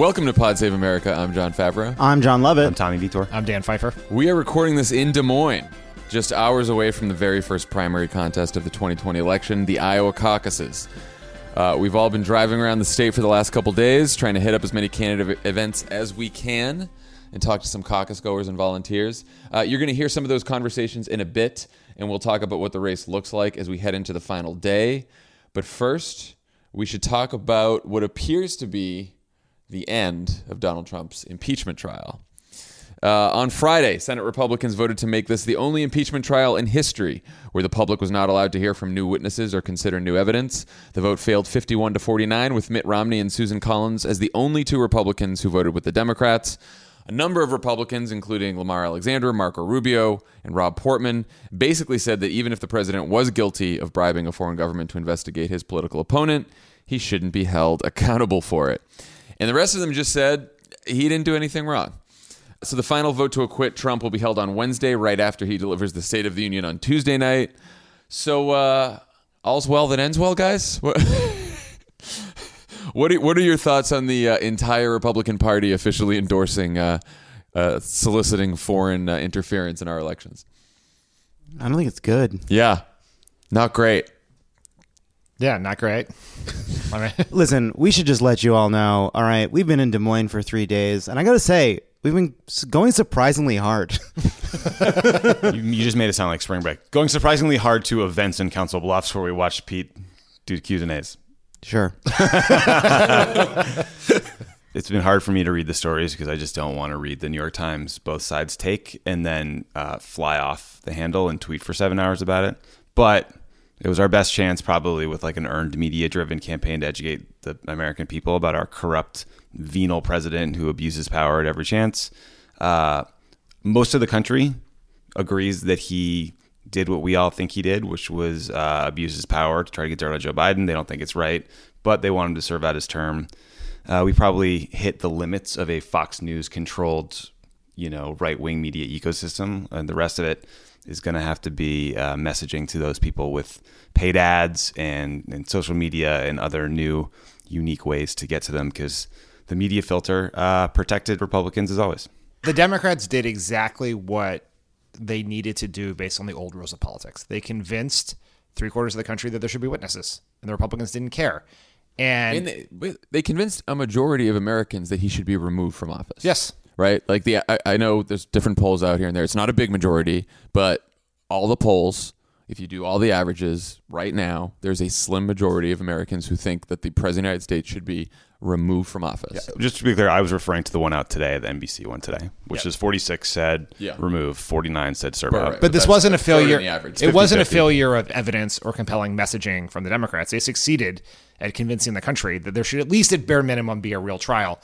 Welcome to Pod Save America. I'm John Favreau. I'm John Lovett. I'm Tommy Vitor. I'm Dan Pfeiffer. We are recording this in Des Moines, just hours away from the very first primary contest of the 2020 election, the Iowa caucuses. We've all been driving around the state for the last couple days, trying to hit up as many candidate events as we can and talk to some caucus goers and volunteers. You're going to hear some of those conversations in a bit, and we'll talk about what the race looks like as we head into the final day. But first, we should talk about what appears to be the end of Donald Trump's impeachment trial. On Friday, Senate Republicans voted to make this the only impeachment trial in history where the public was not allowed to hear from new witnesses or consider new evidence. The vote failed 51-49, with Mitt Romney and Susan Collins as the only two Republicans who voted with the Democrats. A number of Republicans, including Lamar Alexander, Marco Rubio, and Rob Portman, basically said that even if the president was guilty of bribing a foreign government to investigate his political opponent, he shouldn't be held accountable for it. And the rest of them just said he didn't do anything wrong. So the final vote to acquit Trump will be held on Wednesday, right after he delivers the State of the Union on Tuesday night. So all's well that ends well, guys? What are your thoughts on the entire Republican Party officially endorsing soliciting foreign interference in our elections? I don't think it's good. Yeah, not great. Yeah, not great. All right. Listen, we should just let you all know, all right, we've been in Des Moines for 3 days, and I got to say, we've been going surprisingly hard. You just made it sound like spring break. Going surprisingly hard to events in Council Bluffs where we watched Pete do Q's and A's. Sure. It's been hard for me to read the stories because I just don't want to read the New York Times both sides take and then fly off the handle and tweet for 7 hours about it. But it was our best chance, probably, with like an earned media-driven campaign to educate the American people about our corrupt, venal president who abuses power at every chance. Most of the country agrees that he did what we all think he did, which was abuse his power to try to get dirt on Joe Biden. They don't think it's right, but they want him to serve out his term. We probably hit the limits of a Fox News-controlled, right-wing media ecosystem, and the rest of it is going to have to be messaging to those people with paid ads and social media and other new, unique ways to get to them, because the media filter protected Republicans as always. The Democrats did exactly what they needed to do based on the old rules of politics. They convinced 3/4 of the country that there should be witnesses, and the Republicans didn't care. And they convinced a majority of Americans that he should be removed from office. yes. Right? Like I know there's different polls out here and there. It's not a big majority, but all the polls, if you do all the averages right now, there's a slim majority of Americans who think that the President of the United States should be removed from office. Yeah. Just to be clear, I was referring to the one out today, the NBC one today, which is 46 said remove, 49 said serve out. Right. But this wasn't a failure. It wasn't a 50-50. failure of evidence or compelling messaging from the Democrats. They succeeded at convincing the country that there should at least at bare minimum be a real trial.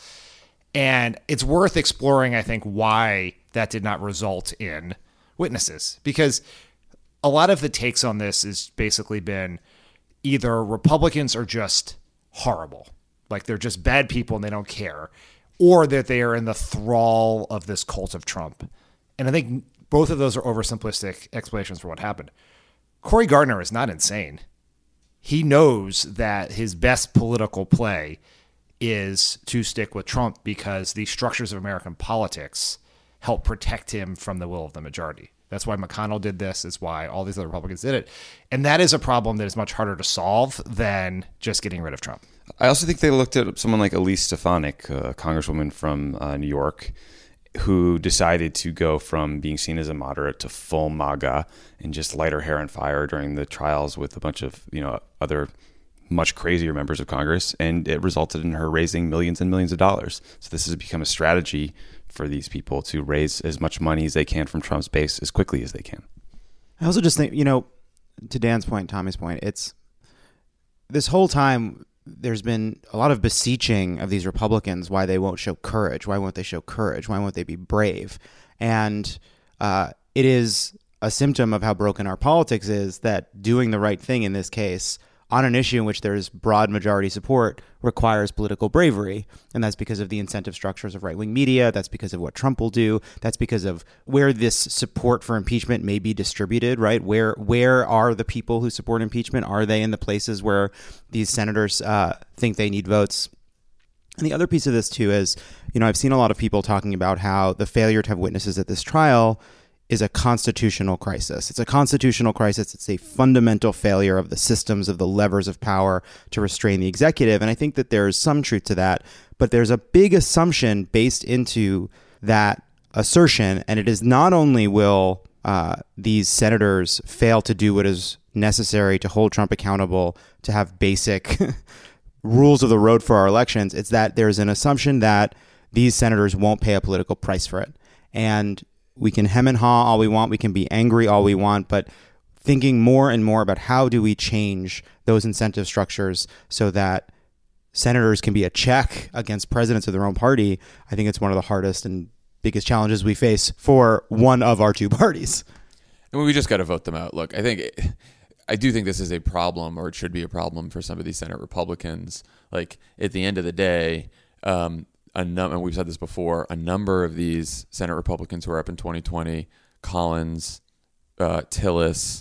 And it's worth exploring, I think, why that did not result in witnesses. Because a lot of the takes on this has basically been either Republicans are just horrible, like they're just bad people and they don't care, or that they are in the thrall of this cult of Trump. And I think both of those are oversimplistic explanations for what happened. Cory Gardner is not insane. He knows that his best political play is to stick with Trump because the structures of American politics help protect him from the will of the majority. That's why McConnell did this. It's why all these other Republicans did it. And that is a problem that is much harder to solve than just getting rid of Trump. I also think they looked at someone like Elise Stefanik, a congresswoman from New York, who decided to go from being seen as a moderate to full MAGA and just light her hair on fire during the trials with a bunch of other much crazier members of Congress, and it resulted in her raising millions and millions of dollars. So this has become a strategy for these people to raise as much money as they can from Trump's base as quickly as they can. I also just think, to Dan's point, Tommy's point, it's this whole time there's been a lot of beseeching of these Republicans why they won't show courage. Why won't they show courage? Why won't they be brave? And it is a symptom of how broken our politics is that doing the right thing in this case on an issue in which there's broad majority support requires political bravery. And that's because of the incentive structures of right-wing media. That's because of what Trump will do. That's because of where this support for impeachment may be distributed, right? Where are the people who support impeachment? Are they in the places where these senators think they need votes? And the other piece of this too is, I've seen a lot of people talking about how the failure to have witnesses at this trial is a constitutional crisis. It's a constitutional crisis. It's a fundamental failure of the systems, of the levers of power to restrain the executive. And I think that there is some truth to that, but there's a big assumption based into that assertion. And it is not only will these senators fail to do what is necessary to hold Trump accountable, to have basic rules of the road for our elections, it's that there's an assumption that these senators won't pay a political price for it. And we can hem and haw all we want, we can be angry all we want, but thinking more and more about how do we change those incentive structures so that senators can be a check against presidents of their own party, I think it's one of the hardest and biggest challenges we face for one of our two parties. And we just got to vote them out. Look, I do think this is a problem, or it should be a problem for some of these Senate Republicans. Like, at the end of the day, and we've said this before, a number of these Senate Republicans who are up in 2020, Collins, Tillis,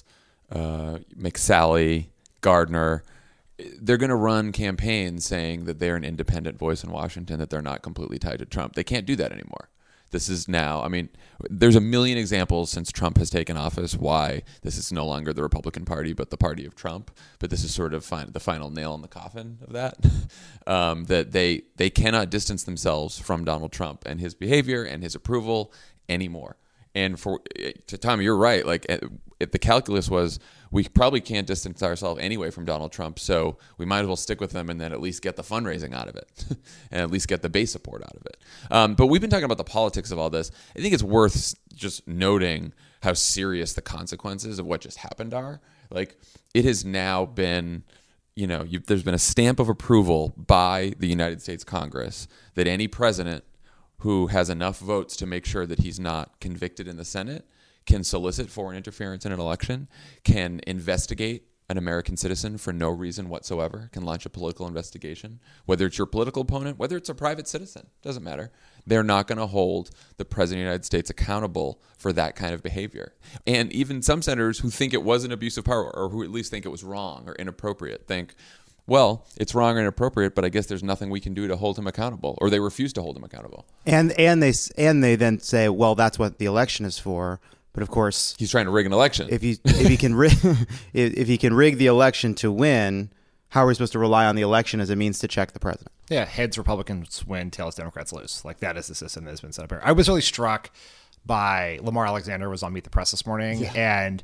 McSally, Gardner, they're going to run campaigns saying that they're an independent voice in Washington, that they're not completely tied to Trump. They can't do that anymore. This is now, there's a million examples since Trump has taken office why this is no longer the Republican Party, but the party of Trump. But this is sort of the final nail in the coffin of that, that they cannot distance themselves from Donald Trump and his behavior and his approval anymore. And to Tommy, you're right. Like, if the calculus was, we probably can't distance ourselves anyway from Donald Trump, so we might as well stick with him and then at least get the fundraising out of it and at least get the base support out of it. But we've been talking about the politics of all this. I think it's worth just noting how serious the consequences of what just happened are. Like, it has now been, there's been a stamp of approval by the United States Congress that any president who has enough votes to make sure that he's not convicted in the Senate can solicit foreign interference in an election, can investigate an American citizen for no reason whatsoever, can launch a political investigation, whether it's your political opponent, whether it's a private citizen, doesn't matter. They're not going to hold the President of the United States accountable for that kind of behavior. And even some senators who think it was an abuse of power, or who at least think it was wrong or inappropriate, think, well, it's wrong or inappropriate, but I guess there's nothing we can do to hold him accountable, or they refuse to hold him accountable. And they then say, well, that's what the election is for. But of course, he's trying to rig an election. If he can rig the election to win, how are we supposed to rely on the election as a means to check the president? Yeah, heads Republicans win, tails Democrats lose. Like, that is the system that has been set up here. I was really struck by Lamar Alexander was on Meet the Press this morning, and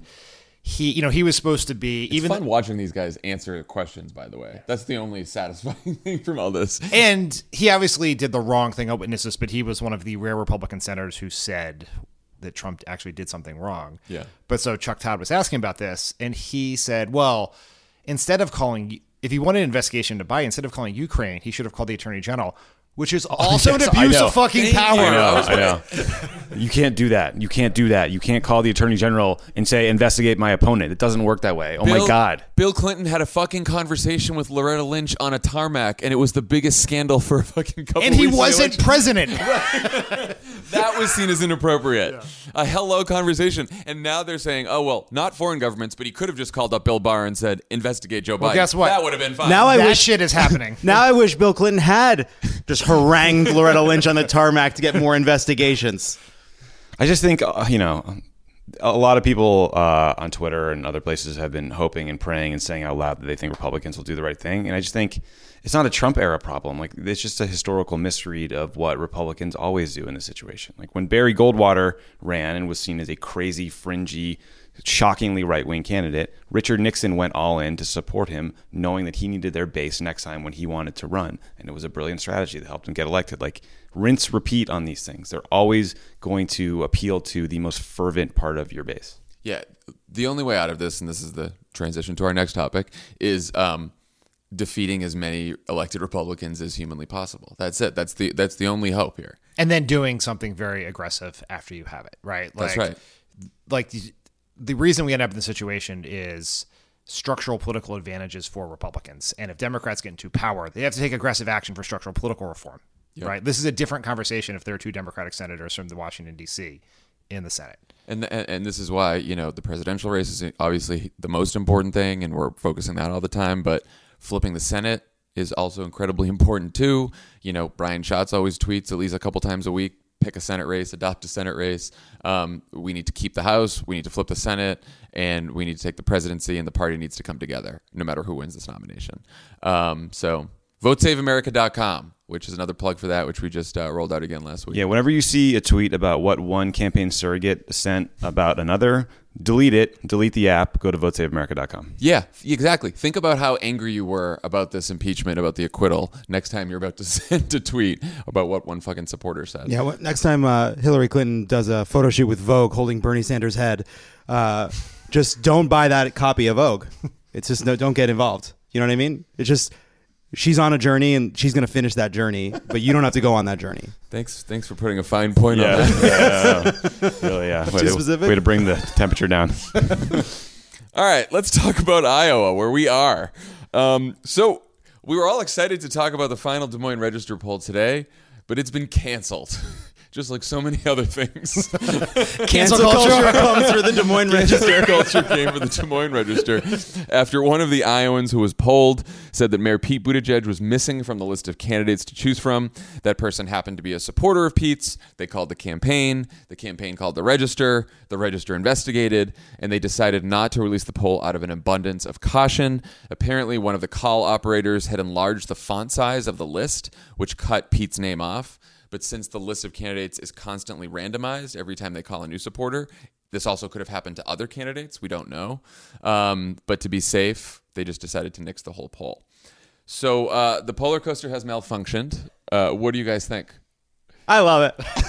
he was supposed to be. It's fun watching these guys answer questions, by the way. That's the only satisfying thing from all this. And he obviously did the wrong thing on witnesses, but he was one of the rare Republican senators who said that Trump actually did something wrong. Yeah. But so Chuck Todd was asking about this, and he said, well, instead of calling, if he wanted an investigation to Biden, instead of calling Ukraine, he should have called the Attorney General, which is also an abuse of fucking power. I know. You can't do that. You can't do that. You can't call the Attorney General and say, investigate my opponent. It doesn't work that way. Oh, my God. Bill Clinton had a fucking conversation with Loretta Lynch on a tarmac, and it was the biggest scandal for a fucking couple and weeks. And he wasn't president. That was seen as inappropriate. Yeah. A hello conversation. And now they're saying, oh, well, not foreign governments, but he could have just called up Bill Barr and said, investigate Joe Biden. Well, guess what? That would have been fine. Now that shit is happening. Now I wish Bill Clinton had just harangued Loretta Lynch on the tarmac to get more investigations. I just think, a lot of people on Twitter and other places have been hoping and praying and saying out loud that they think Republicans will do the right thing. And I just think it's not a Trump era problem. Like, it's just a historical misread of what Republicans always do in this situation. Like, when Barry Goldwater ran and was seen as a crazy, fringy, shockingly right-wing candidate, Richard Nixon went all in to support him, knowing that he needed their base next time when he wanted to run. And it was a brilliant strategy that helped him get elected. Like, rinse, repeat on these things. They're always going to appeal to the most fervent part of your base. Yeah. The only way out of this, and this is the transition to our next topic, is defeating as many elected Republicans as humanly possible. That's it. That's the only hope here. And then doing something very aggressive after you have it, right? That's right. Like, the reason we end up in this situation is structural political advantages for Republicans. And if Democrats get into power, they have to take aggressive action for structural political reform, right? This is a different conversation if there are two Democratic senators from the Washington, D.C. in the Senate. And this is why, the presidential race is obviously the most important thing, and we're focusing on that all the time. But flipping the Senate is also incredibly important too. You know, Brian Schatz always tweets at least a couple times a week, pick a Senate race, adopt a Senate race. We need to keep the House, we need to flip the Senate, and we need to take the presidency, and the party needs to come together no matter who wins this nomination. So votesaveamerica.com, which is another plug for that, which we just rolled out again last week. Yeah, whenever you see a tweet about what one campaign surrogate sent about another, delete it, delete the app, go to votesaveamerica.com. Yeah, exactly. Think about how angry you were about this impeachment, about the acquittal, next time you're about to send a tweet about what one fucking supporter said. Yeah, next time Hillary Clinton does a photo shoot with Vogue holding Bernie Sanders' head, just don't buy that copy of Vogue. It's just don't get involved. You know what I mean? It's just she's on a journey and she's going to finish that journey, but you don't have to go on that journey. Thanks for putting a fine point on that. Really, yeah. Too specific? Way to bring the temperature down. All right, let's talk about Iowa, where we are. So we were all excited to talk about the final Des Moines Register poll today, but it's been canceled. Just like so many other things. Cancel culture comes for the Des Moines Register. Culture came for the Des Moines Register after one of the Iowans who was polled said that Mayor Pete Buttigieg was missing from the list of candidates to choose from. That person happened to be a supporter of Pete's. They called the campaign called the Register investigated, and they decided not to release the poll out of an abundance of caution. Apparently, one of the call operators had enlarged the font size of the list, which cut Pete's name off. But since the list of candidates is constantly randomized every time they call a new supporter, this also could have happened to other candidates. We don't know. But to be safe, they just decided to nix the whole poll. So the polar coaster has malfunctioned. What do you guys think? I love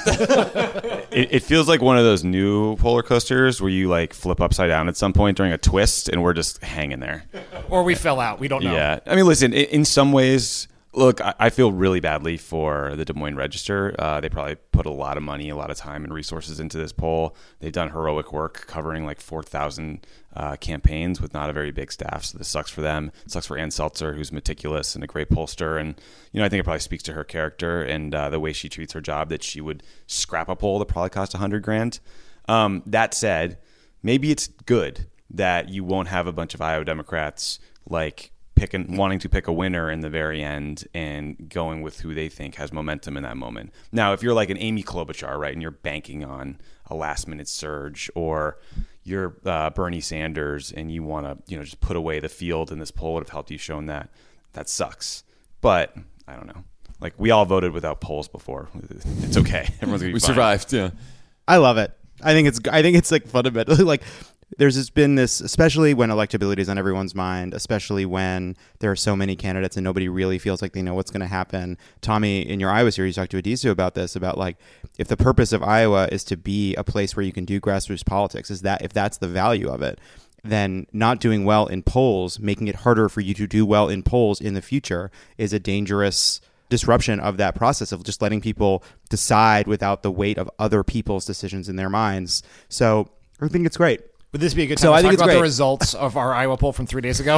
it. It feels like one of those new roller coasters where you like flip upside down at some point during a twist and we're just hanging there. Or we fell out. We don't know. Yeah. I mean, listen, in some ways, look, I feel really badly for the Des Moines Register. They probably put a lot of money, a lot of time and resources into this poll. They've done heroic work covering like 4,000 campaigns with not a very big staff. So this sucks for them. It sucks for Ann Seltzer, who's meticulous and a great pollster. And, you know, I think it probably speaks to her character and the way she treats her job, that she would scrap a poll that probably cost $100,000. That said, maybe it's good that you won't have a bunch of Iowa Democrats like wanting to pick a winner in the very end and going with who they think has momentum in that moment. Now, if you're like an Amy Klobuchar, right, and you're banking on a last-minute surge, or you're Bernie Sanders and you want to, you know, just put away the field and this poll would have helped you shown that, that sucks. But I don't know. Like, we all voted without polls before. It's okay. Everyone's gonna be fine. Survived. Yeah. I love it. I think it's like fundamentally like there's been this, especially when electability is on everyone's mind, especially when there are so many candidates and nobody really feels like they know what's going to happen. Tommy, in your Iowa series, you talked to Adisu about this, about like if the purpose of Iowa is to be a place where you can do grassroots politics, is that if that's the value of it, then not doing well in polls, making it harder for you to do well in polls in the future, is a dangerous disruption of that process of just letting people decide without the weight of other people's decisions in their minds. So I think it's great. Would this be a good time to talk about the results of our Iowa poll from 3 days ago?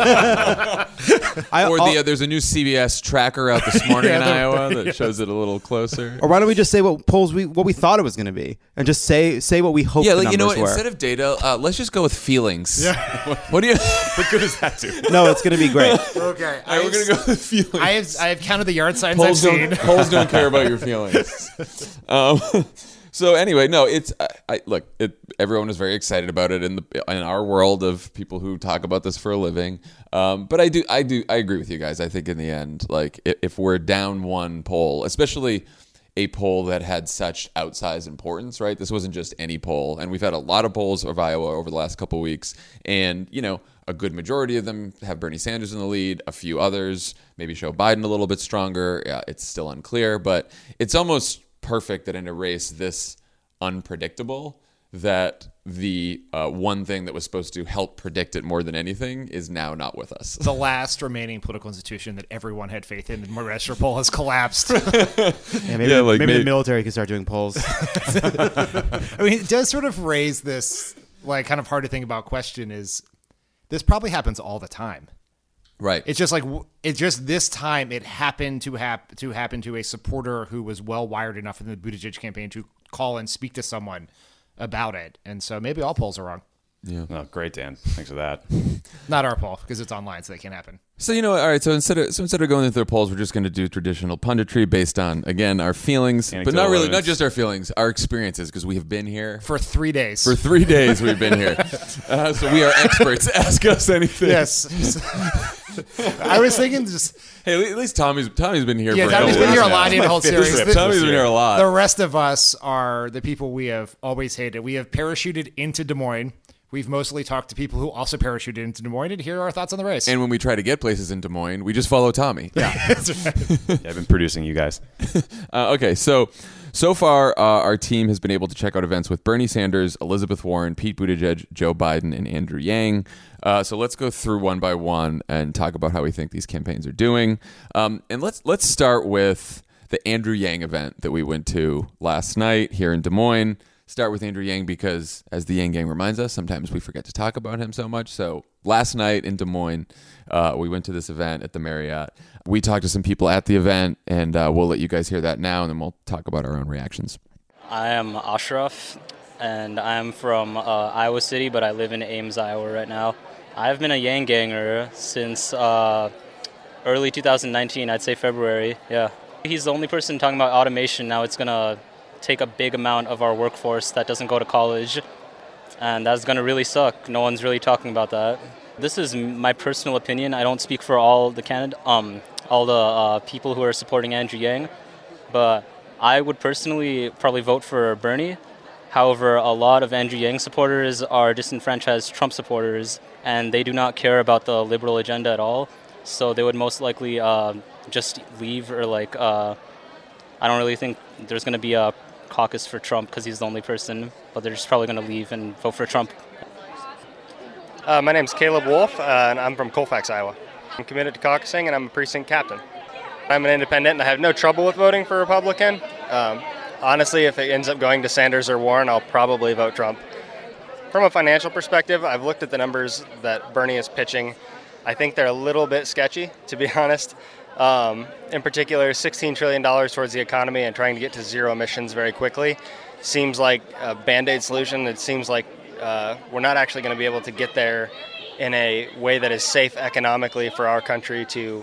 There's a new CBS tracker out this morning in Iowa that shows it a little closer. Or why don't we just say what we thought it was going to be, and just say what we hope. Yeah, the like, you know what? were. Instead of data, let's just go with feelings. Yeah. What do you? What good does that do? No, it's going to be great. Okay, All right, we're going to go with feelings. I have counted the yard signs I've seen. Polls don't care about your feelings. So anyway, no, it's everyone is very excited about it in our world of people who talk about this for a living. But I agree with you guys. I think in the end, like if we're down one poll, especially a poll that had such outsized importance, right? This wasn't just any poll, and we've had a lot of polls of Iowa over the last couple of weeks, and you know, a good majority of them have Bernie Sanders in the lead. A few others maybe show Biden a little bit stronger. Yeah, it's still unclear, but it's almost perfect that in a race this unpredictable, that the one thing that was supposed to help predict it more than anything is now not with us. The last remaining political institution that everyone had faith in, the Register poll, has collapsed. Maybe the military can start doing polls. I mean, it does sort of raise this like kind of hard to think about question: is this probably happens all the time? Right. It's just this time it happened to happen to a supporter who was well wired enough in the Buttigieg campaign to call and speak to someone about it. And so maybe all polls are wrong. Yeah. Oh, great, Dan. Thanks for that. Not our poll because it's online, so that can't happen. So all right. So instead of going into the polls, we're just going to do traditional punditry based on, again, our feelings, but not Anecdotal really, not evidence. just our feelings, our experiences, because we have been here For 3 days. for 3 days. We've been here, so we are experts. Ask us anything. Yes. I was thinking just Hey, at least Tommy's been here. Yeah, for Tommy's a been couple here a weeks lot now. in the whole series. Tommy's been here a lot. the rest of us are the people we have always hated. We have parachuted into Des Moines. We've mostly talked to people who also parachuted into Des Moines, and here are our thoughts on the race. And when we try to get places in Des Moines, we just follow Tommy. Yeah, I've been producing you guys. Okay, so far, our team has been able to check out events with Bernie Sanders, Elizabeth Warren, Pete Buttigieg, Joe Biden, and Andrew Yang. So let's go through one by one and talk about how we think these campaigns are doing. And let's start with the Andrew Yang event that we went to last night here in Des Moines. Start with Andrew Yang because, as the Yang Gang reminds us, sometimes we forget to talk about him so much. So last night in Des Moines, we went to this event at the Marriott. We talked to some people at the event, and we'll let you guys hear that now, and then we'll talk about our own reactions. I am Ashraf, and I'm from Iowa City, but I live in Ames, Iowa right now. I've been a Yang Ganger since early 2019, I'd say February, yeah. He's the only person talking about automation. Now it's going to take a big amount of our workforce that doesn't go to college, and that's going to really suck. No one's really talking about that. This is my personal opinion. I don't speak for all the people who are supporting Andrew Yang, but I would personally probably vote for Bernie. However, a lot of Andrew Yang supporters are disenfranchised Trump supporters, and they do not care about the liberal agenda at all. So they would most likely just leave, or I don't really think there's going to be a caucus for Trump because he's the only person, but they're just probably going to leave and vote for Trump. My name's Caleb Wolf, and I'm from Colfax, Iowa. I'm committed to caucusing, and I'm a precinct captain. I'm an independent, and I have no trouble with voting for Republican. Honestly, if it ends up going to Sanders or Warren, I'll probably vote Trump. From a financial perspective, I've looked at the numbers that Bernie is pitching. I think they're a little bit sketchy, to be honest. In particular, $16 trillion towards the economy and trying to get to zero emissions very quickly seems like a Band-Aid solution. It seems like we're not actually going to be able to get there in a way that is safe economically for our country to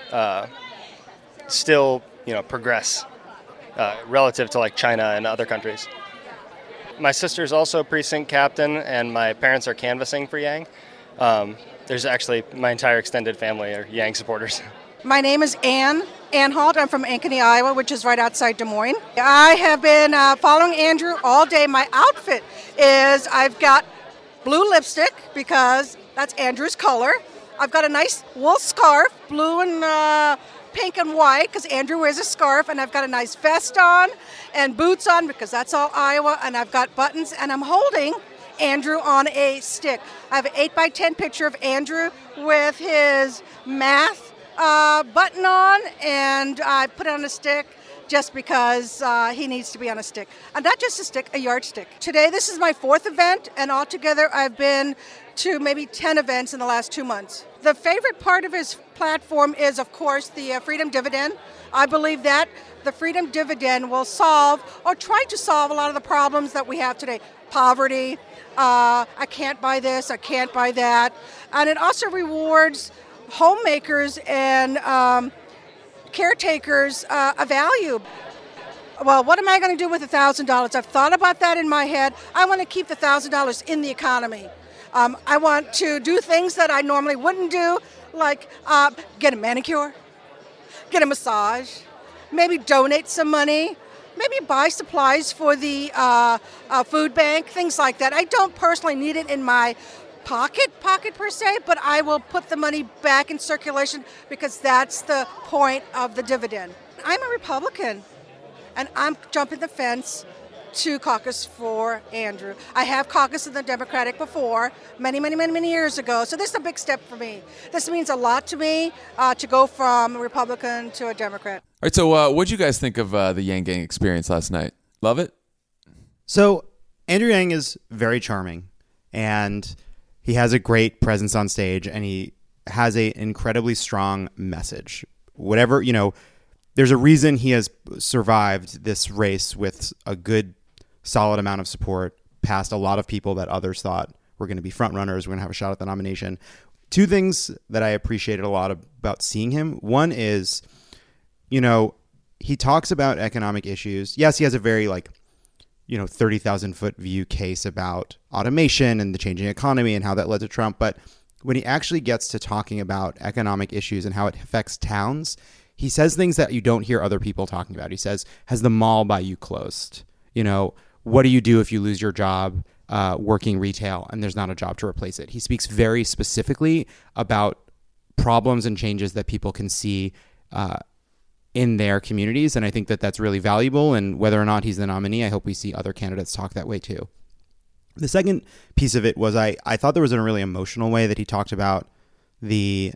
still, progress relative to like China and other countries. My sister's also precinct captain, and my parents are canvassing for Yang. There's actually my entire extended family are Yang supporters. My name is Ann Halt. I'm from Ankeny, Iowa, which is right outside Des Moines. I have been following Andrew all day. My outfit is I've got blue lipstick because that's Andrew's color. I've got a nice wool scarf, blue and pink and white because Andrew wears a scarf, and I've got a nice vest on and boots on because that's all Iowa, and I've got buttons, and I'm holding Andrew on a stick. I have an 8x10 picture of Andrew with his math button on, and I put it on a stick just because he needs to be on a stick. And not just a stick, a yardstick. Today, this is my 4th event, and altogether I've been to maybe 10 events in the last 2 months. The favorite part of his platform is, of course, the Freedom Dividend. I believe that the Freedom Dividend will solve, or try to solve, a lot of the problems that we have today. Poverty, I can't buy this, I can't buy that. And it also rewards homemakers and caretakers a value. Well, what am I going to do with $1,000? I've thought about that in my head. I want to keep the $1,000 in the economy. I want to do things that I normally wouldn't do, like get a manicure, get a massage, maybe donate some money, maybe buy supplies for the food bank, things like that. I don't personally need it in my pocket per se, but I will put the money back in circulation because that's the point of the dividend. I'm a Republican, and I'm jumping the fence to caucus for Andrew. I have caucused in the Democratic before, many years ago, so this is a big step for me. This means a lot to me to go from a Republican to a Democrat. All right, so what'd you guys think of the Yang Gang experience last night? Love it? So Andrew Yang is very charming, and he has a great presence on stage, and he has an incredibly strong message. Whatever, there's a reason he has survived this race with a good, solid amount of support past a lot of people that others thought we're going to be front runners. We're going to have a shot at the nomination. Two things that I appreciated a lot about seeing him. One is, he talks about economic issues. Yes, he has a very 30,000 foot view case about automation and the changing economy and how that led to Trump. But when he actually gets to talking about economic issues and how it affects towns, he says things that you don't hear other people talking about. He says, has the mall by you closed? What do you do if you lose your job working retail and there's not a job to replace it? He speaks very specifically about problems and changes that people can see in their communities. And I think that that's really valuable. And whether or not he's the nominee, I hope we see other candidates talk that way too. The second piece of it was I thought there was a really emotional way that he talked about the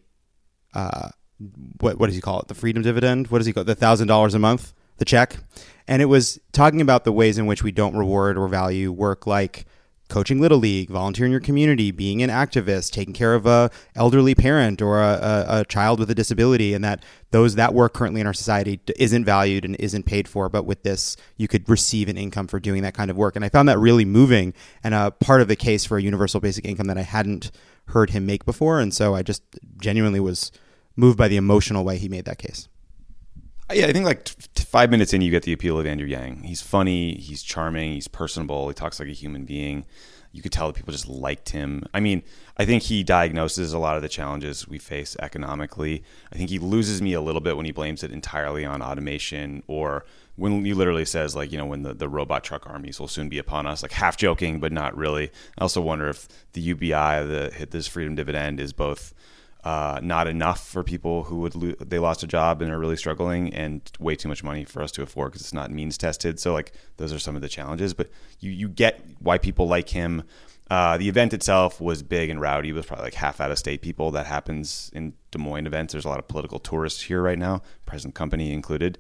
what does he call it? The freedom dividend? What does he call it? The $1,000 a month, the check. And it was talking about the ways in which we don't reward or value work like coaching Little League, volunteering in your community, being an activist, taking care of a elderly parent or a child with a disability, and that work currently in our society isn't valued and isn't paid for. But with this, you could receive an income for doing that kind of work. And I found that really moving and a part of the case for a universal basic income that I hadn't heard him make before. And so I just genuinely was moved by the emotional way he made that case. Yeah, I think 5 minutes in, you get the appeal of Andrew Yang. He's funny, he's charming, he's personable, he talks like a human being. You could tell that people just liked him. I mean, I think he diagnoses a lot of the challenges we face economically. I think he loses me a little bit when he blames it entirely on automation, or when he literally says, when the robot truck armies will soon be upon us, half joking, but not really. I also wonder if the UBI, this freedom dividend, is both not enough for people who they lost a job and are really struggling, and way too much money for us to afford because it's not means tested. So those are some of the challenges, but you get why people like him. The event itself was big and rowdy. It was probably half out of state people. That happens in Des Moines events. There's a lot of political tourists here right now, present company included.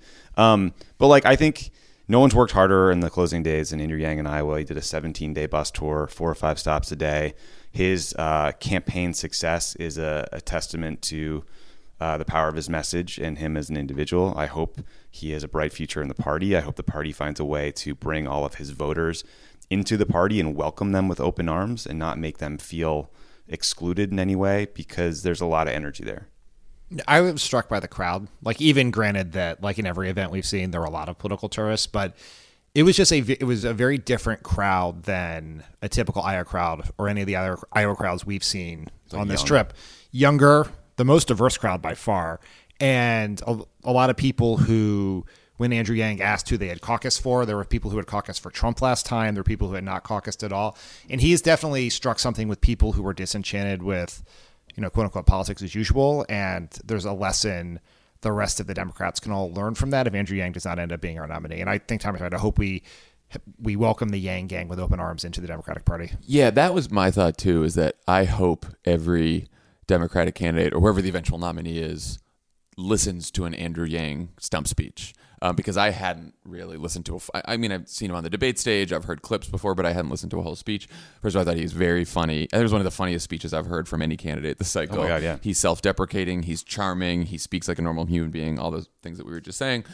But I think no one's worked harder in the closing days than Andrew Yang in Iowa. He did a 17-day bus tour, 4 or 5 stops a day. His campaign success is a testament to the power of his message and him as an individual. I hope he has a bright future in the party. I hope the party finds a way to bring all of his voters into the party and welcome them with open arms and not make them feel excluded in any way, because there's a lot of energy there. I was struck by the crowd. Even granted that in every event we've seen, there are a lot of political tourists, but it was just it was a very different crowd than a typical Iowa crowd or any of the other Iowa crowds we've seen on this trip. Younger, the most diverse crowd by far, and a lot of people who, when Andrew Yang asked who they had caucused for, there were people who had caucused for Trump last time. There were people who had not caucused at all. And he's definitely struck something with people who were disenchanted with, quote unquote, politics as usual. And there's a lesson the rest of the Democrats can all learn from that if Andrew Yang does not end up being our nominee. And I think Tommy's right. I hope we welcome the Yang gang with open arms into the Democratic Party. Yeah, that was my thought too, is that I hope every Democratic candidate or whoever the eventual nominee is listens to an Andrew Yang stump speech. Because I hadn't really listened to I've seen him on the debate stage. I've heard clips before, but I hadn't listened to a whole speech. First of all, I thought he was very funny. It was one of the funniest speeches I've heard from any candidate this cycle. Oh my God, yeah. He's self-deprecating. He's charming. He speaks like a normal human being, all those things that we were just saying.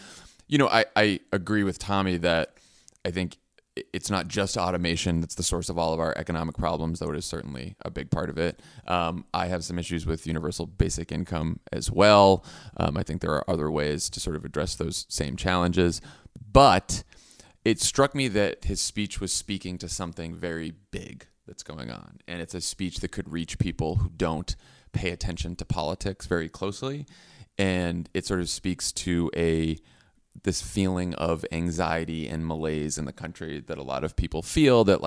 I agree with Tommy that I think it's not just automation that's the source of all of our economic problems, though it is certainly a big part of it. I have some issues with universal basic income as well. I think there are other ways to sort of address those same challenges. But it struck me that his speech was speaking to something very big that's going on. And it's a speech that could reach people who don't pay attention to politics very closely. And it sort of speaks to this feeling of anxiety and malaise in the country that a lot of people feel, that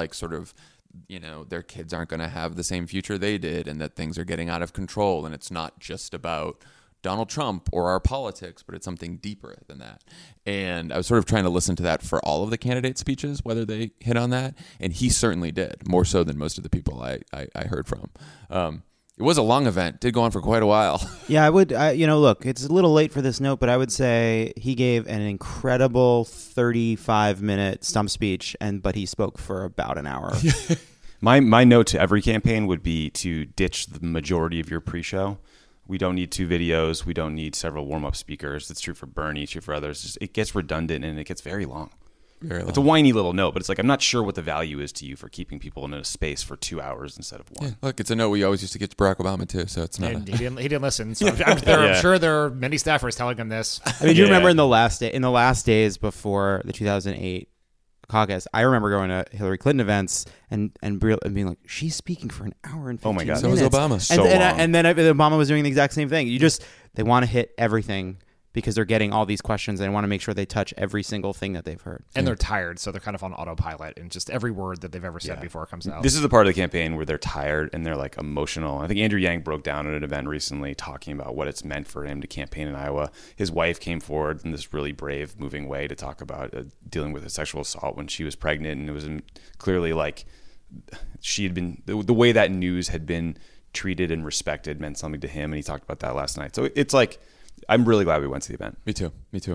their kids aren't going to have the same future they did, and that things are getting out of control. And it's not just about Donald Trump or our politics, but it's something deeper than that. And I was sort of trying to listen to that for all of the candidate speeches, whether they hit on that. And he certainly did, more so than most of the people I heard from. It was a long event. Did go on for quite a while. Yeah, I would, look, it's a little late for this note, but I would say he gave an incredible 35-minute stump speech, but he spoke for about an hour. My note to every campaign would be to ditch the majority of your pre-show. We don't need 2 videos. We don't need several warm-up speakers. It's true for Bernie, true for others. It gets redundant and it gets very long. Very long. It's a whiny little note, but it's like, I'm not sure what the value is to you for keeping people in a space for 2 hours instead of one. Yeah, look, it's a note we always used to get to Barack Obama too, so it's not. And he didn't listen. So I'm sure there are many staffers telling him this. I mean, do you remember in the last days before the 2008 caucus, I remember going to Hillary Clinton events and being like, she's speaking for an hour and 15 Oh my God. So was minutes. Obama. So long. And then Obama was doing the exact same thing. They want to hit everything because they're getting all these questions and they want to make sure they touch every single thing that they've heard. And they're tired, so they're kind of on autopilot, and just every word that they've ever said before comes out. This is the part of the campaign where they're tired and they're like emotional. I think Andrew Yang broke down at an event recently talking about what it's meant for him to campaign in Iowa. His wife came forward in this really brave, moving way to talk about dealing with a sexual assault when she was pregnant, and it was clearly like she had been the way that news had been treated and respected meant something to him, and he talked about that last night. So it's like, I'm really glad we went to the event. Me too.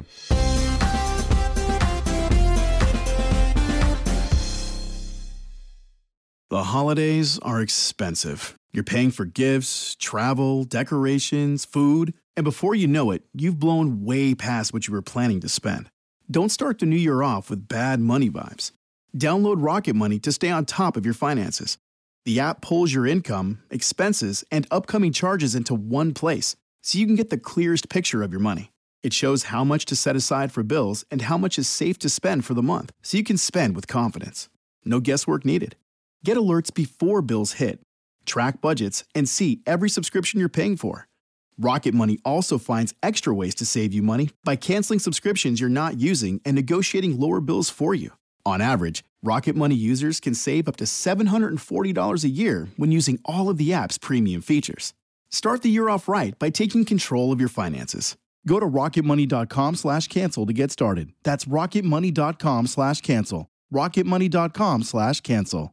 The holidays are expensive. You're paying for gifts, travel, decorations, food, and before you know it, you've blown way past what you were planning to spend. Don't start the new year off with bad money vibes. Download Rocket Money to stay on top of your finances. The app pulls your income, expenses, and upcoming charges into one place, so you can get the clearest picture of your money. It shows how much to set aside for bills and how much is safe to spend for the month, so you can spend with confidence. No guesswork needed. Get alerts before bills hit, track budgets, and see every subscription you're paying for. Rocket Money also finds extra ways to save you money by canceling subscriptions you're not using and negotiating lower bills for you. On average, Rocket Money users can save up to $740 a year when using all of the app's premium features. Start the year off right by taking control of your finances. Go to rocketmoney.com/cancel to get started. That's rocketmoney.com/cancel. rocketmoney.com/cancel.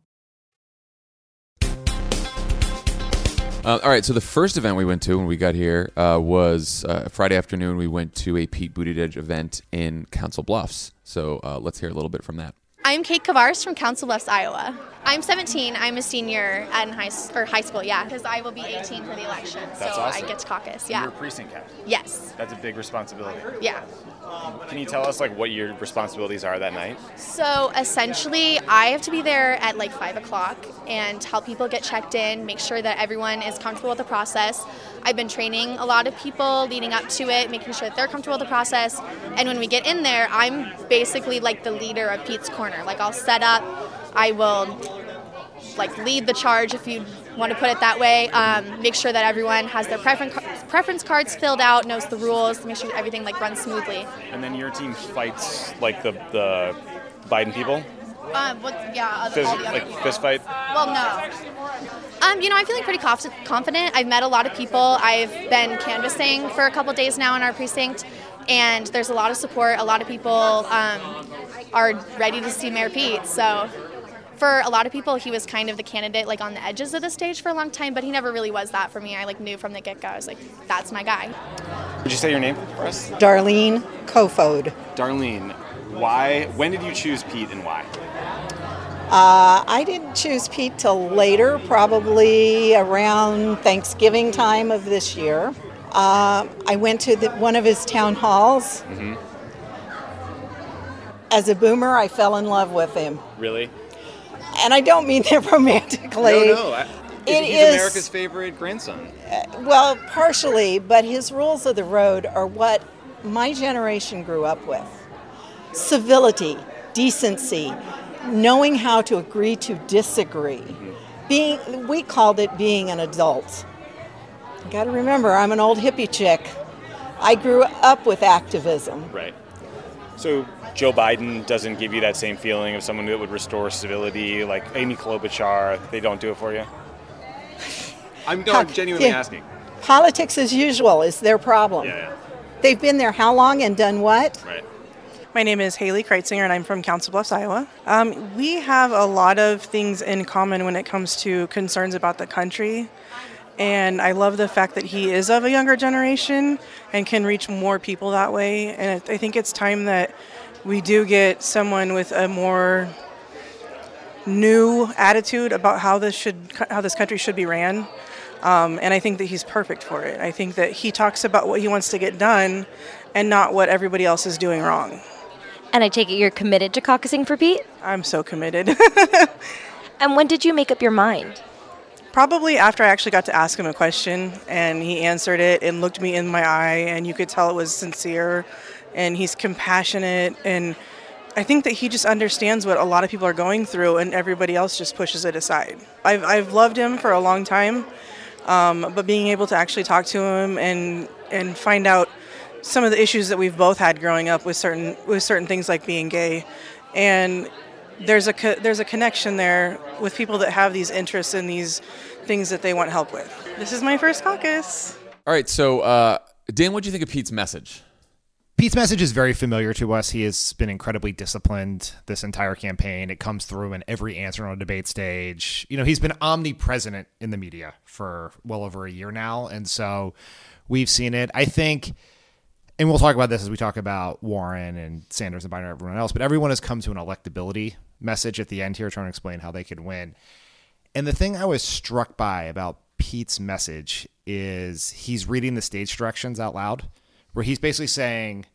All right, so the first event we went to when we got here was Friday afternoon. We went to a Pete Buttigieg event in Council Bluffs. So let's hear a little bit from that. I'm Kate Kavares from Council Bluffs, Iowa. I'm 17. I'm a senior in high school, because I will be 18 for the election. That's so awesome. I get to caucus, yeah. You're a precinct captain. Yes. That's a big responsibility. Yeah. Can you tell us what your responsibilities are that night? So essentially, I have to be there at 5 o'clock and help people get checked in, make sure that everyone is comfortable with the process. I've been training a lot of people leading up to it, making sure that they're comfortable with the process. And when we get in there, I'm basically the leader of Pete's Corner. I'll set up, I will lead the charge, if you want to put it that way, make sure that everyone has their preference cards filled out, knows the rules, make sure everything runs smoothly. And then your team fights the Biden people? All the other Fist fight? Well, no. I'm feeling pretty confident. I've met a lot of people. I've been canvassing for a couple days now in our precinct, and there's a lot of support. A lot of people are ready to see Mayor Pete. So for a lot of people, he was kind of the candidate on the edges of the stage for a long time, but he never really was that for me. I knew from the get-go. I was that's my guy. Would you say your name for us? Darlene Kofod. Darlene, when did you choose Pete and why? I didn't choose Pete till later, probably around Thanksgiving time of this year. I went to one of his town halls. Mm-hmm. As a boomer, I fell in love with him. Really? And I don't mean that romantically. No. He's America's favorite grandson. Well, partially, but his rules of the road are what my generation grew up with. Civility, decency, knowing how to agree to disagree. We called it being an adult. You got to remember, I'm an old hippie chick. I grew up with activism. Right. So Joe Biden doesn't give you that same feeling of someone that would restore civility, like Amy Klobuchar. They don't do it for you? I'm genuinely asking. Politics as usual is their problem. Yeah. They've been there how long and done what? Right. My name is Haley Kreitzinger, and I'm from Council Bluffs, Iowa. We have a lot of things in common when it comes to concerns about the country, and I love the fact that he is of a younger generation and can reach more people that way. And I think it's time that we do get someone with a more new attitude about how this country should be ran. And I think that he's perfect for it. I think that he talks about what he wants to get done and not what everybody else is doing wrong. And I take it you're committed to caucusing for Pete? I'm so committed. And when did you make up your mind? Probably after I actually got to ask him a question and he answered it and looked me in my eye, and you could tell it was sincere and he's compassionate, and I think that he just understands what a lot of people are going through and everybody else just pushes it aside. I've loved him for a long time, but being able to actually talk to him and find out some of the issues that we've both had growing up with certain things like being gay, and there's a connection there with people that have these interests in these things that they want help with. This is my first caucus. All right, so Dan, what do you think of Pete's message? Pete's message is very familiar to us. He has been incredibly disciplined this entire campaign. It comes through in every answer on a debate stage. You know, he's been omnipresent in the media for well over a year now, and so we've seen it. I think, and we'll talk about this as we talk about Warren and Sanders and Biden and everyone else, but everyone has come to an electability message at the end here trying to explain how they could win. And the thing I was struck by about Pete's message is he's reading the stage directions out loud, where he's basically saying,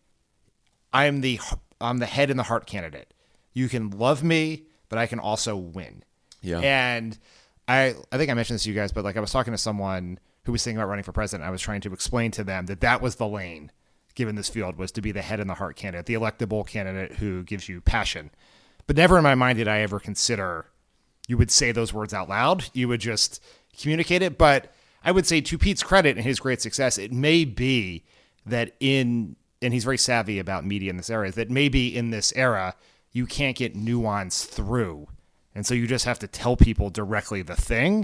I'm the head and the heart candidate. You can love me, but I can also win. Yeah. And I think I mentioned this to you guys, but like I was talking to someone who was thinking about running for president. I was trying to explain to them that was the lane given this field, was to be the head and the heart candidate, the electable candidate who gives you passion. But never in my mind did I ever consider you would say those words out loud. You would just communicate it. But I would say, to Pete's credit and his great success, it may be that and he's very savvy about media in this area, that maybe in this era you can't get nuance through. And so you just have to tell people directly the thing.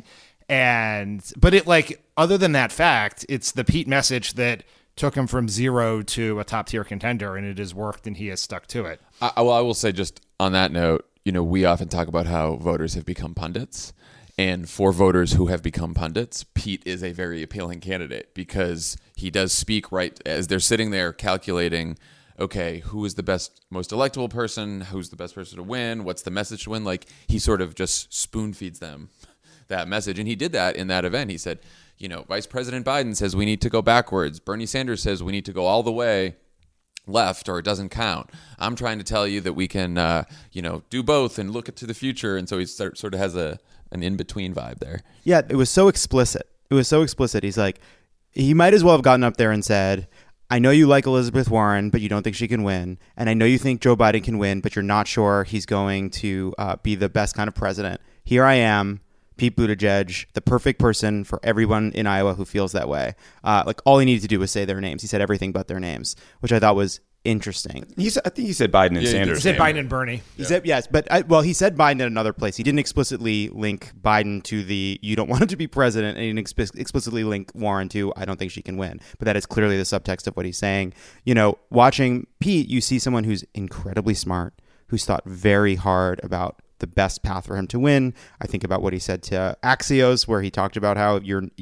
But it, like, other than that fact, it's the Pete message that took him from zero to a top tier contender, and it has worked and he has stuck to it. I will say, just on that note, you know, we often talk about how voters have become pundits. And for voters who have become pundits, Pete is a very appealing candidate because he does speak right as they're sitting there calculating, okay, who is the best, most electable person? Who's the best person to win? What's the message to win? Like, he sort of just spoon feeds them that message. And he did that in that event. He said, you know, Vice President Biden says we need to go backwards. Bernie Sanders says we need to go all the way left, or it doesn't count. I'm trying to tell you that we can, do both and look to the future. And so he sort of has an in-between vibe there. Yeah, it was so explicit. He's like, he might as well have gotten up there and said, I know you like Elizabeth Warren, but you don't think she can win. And I know you think Joe Biden can win, but you're not sure he's going to be the best kind of president. Here I am, Pete Buttigieg, the perfect person for everyone in Iowa who feels that way. Like, all he needed to do was say their names. He said everything but their names, which I thought was interesting. I think he said Biden and Sanders. He said Biden and Bernie. He said yes, but he said Biden at another place. He didn't explicitly link Biden to the "you don't want him to be president," and he didn't explicitly link Warren to "I don't think she can win." But that is clearly the subtext of what he's saying. You know, watching Pete, you see someone who's incredibly smart, who's thought very hard about the best path for him to win. I think about what he said to Axios, where he talked about how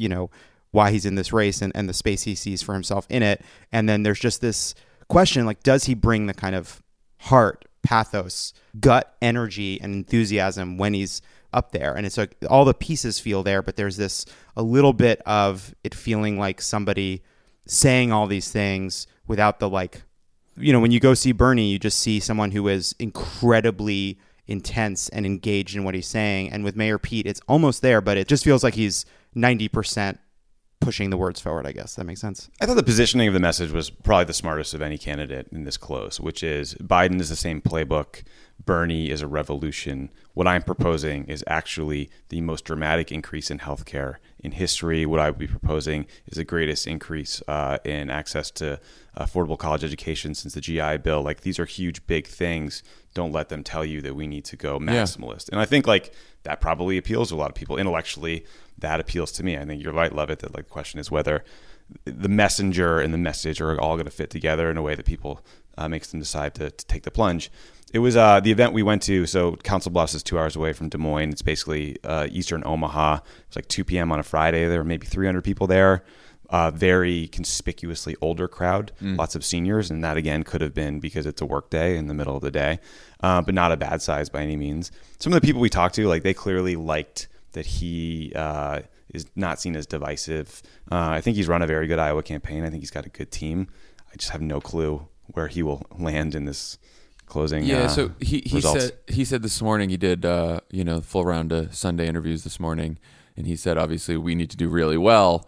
why he's in this race and the space he sees for himself in it. And then there's just this question, like, does he bring the kind of heart, pathos, gut energy and enthusiasm when he's up there? And it's like all the pieces feel there, but there's this a little bit of it feeling like somebody saying all these things without the, like, when you go see Bernie, you just see someone who is incredibly intense and engaged in what he's saying. And with Mayor Pete, it's almost there, but it just feels like he's 90% pushing the words forward, I guess. That makes sense. I thought the positioning of the message was probably the smartest of any candidate in this close, which is Biden is the same playbook. Bernie is a revolution. What I'm proposing is actually the most dramatic increase in healthcare in history. What I would be proposing is the greatest increase in access to affordable college education since the GI Bill. Like, these are huge, big things. Don't let them tell you that we need to go maximalist. Yeah. And I think, like, that probably appeals to a lot of people. Intellectually, that appeals to me. I think you're right, Levitt, that, like, the question is whether the messenger and the message are all going to fit together in a way that people makes them decide to take the plunge. It was the event we went to. So Council Bluffs is 2 hours away from Des Moines. It's basically eastern Omaha. It's like 2 p.m. on a Friday. There were maybe 300 people there. Very conspicuously older crowd, lots of seniors. And that, again, could have been because it's a work day in the middle of the day, but not a bad size by any means. Some of the people we talked to, like, they clearly liked that he is not seen as divisive. I think he's run a very good Iowa campaign. I think he's got a good team. I just have no clue where he will land in this closing. So he results. said this morning he did full round of Sunday interviews this morning, and he said obviously we need to do really well.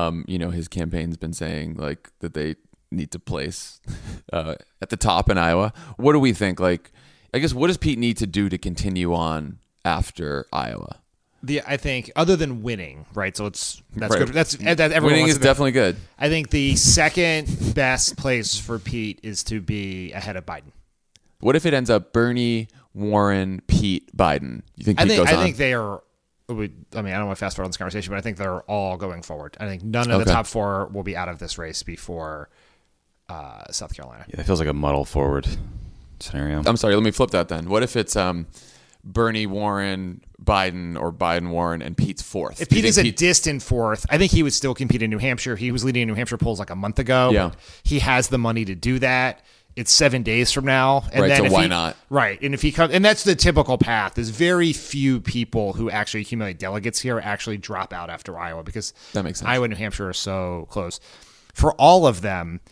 His campaign's been saying like that they need to place at the top in Iowa. What do we think? Like, I guess what does Pete need to do to continue on after Iowa? I think other than winning, right? So that's right. good. That's everyone winning wants is to be. definitely good. I think the second best place for Pete is to be ahead of Biden. What if it ends up Bernie, Warren, Pete, Biden? You think Pete goes on? I think they are. I don't want to fast forward on this conversation, but I think they're all going forward. I think none of the top four will be out of this race before South Carolina. Yeah, that feels like a muddle forward scenario. I'm sorry. Let me flip that then. What if it's Bernie, Warren, Biden, or Biden, Warren, and Pete's fourth? If Pete is a distant fourth, I think he would still compete in New Hampshire. He was leading in New Hampshire polls like a month ago. Yeah. He has the money to do that. It's 7 days from now. And right, then so why not? Right. And if he comes, and that's the typical path. There's very few people who actually accumulate delegates here actually drop out after Iowa because that makes sense. Iowa and New Hampshire are so close. For all of them,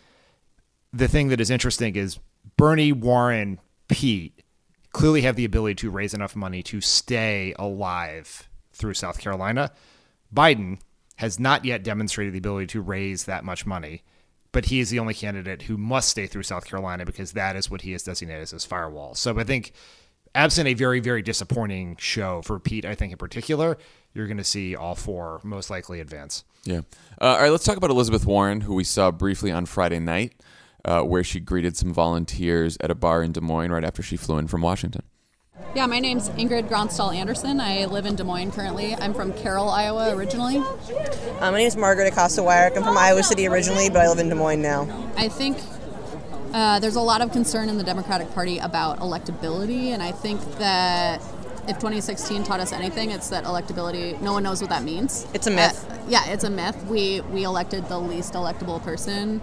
the thing that is interesting is Bernie, Warren, Pete clearly have the ability to raise enough money to stay alive through South Carolina. Biden has not yet demonstrated the ability to raise that much money, but he is the only candidate who must stay through South Carolina because that is what he is designated as his firewall. So I think absent a very, very disappointing show for Pete, I think in particular, you're going to see all four most likely advance. Yeah. All right, let's talk about Elizabeth Warren, who we saw briefly on Friday night, where she greeted some volunteers at a bar in Des Moines right after she flew in from Washington. Yeah, my name's Ingrid Gronstal Anderson. I live in Des Moines currently. I'm from Carroll, Iowa originally. My name's Margaret Acosta-Wyrick. I'm from Iowa City originally, but I live in Des Moines now. I think there's a lot of concern in the Democratic Party about electability, and I think that if 2016 taught us anything, it's that electability, no one knows what that means. It's a myth. It's a myth. We elected the least electable person.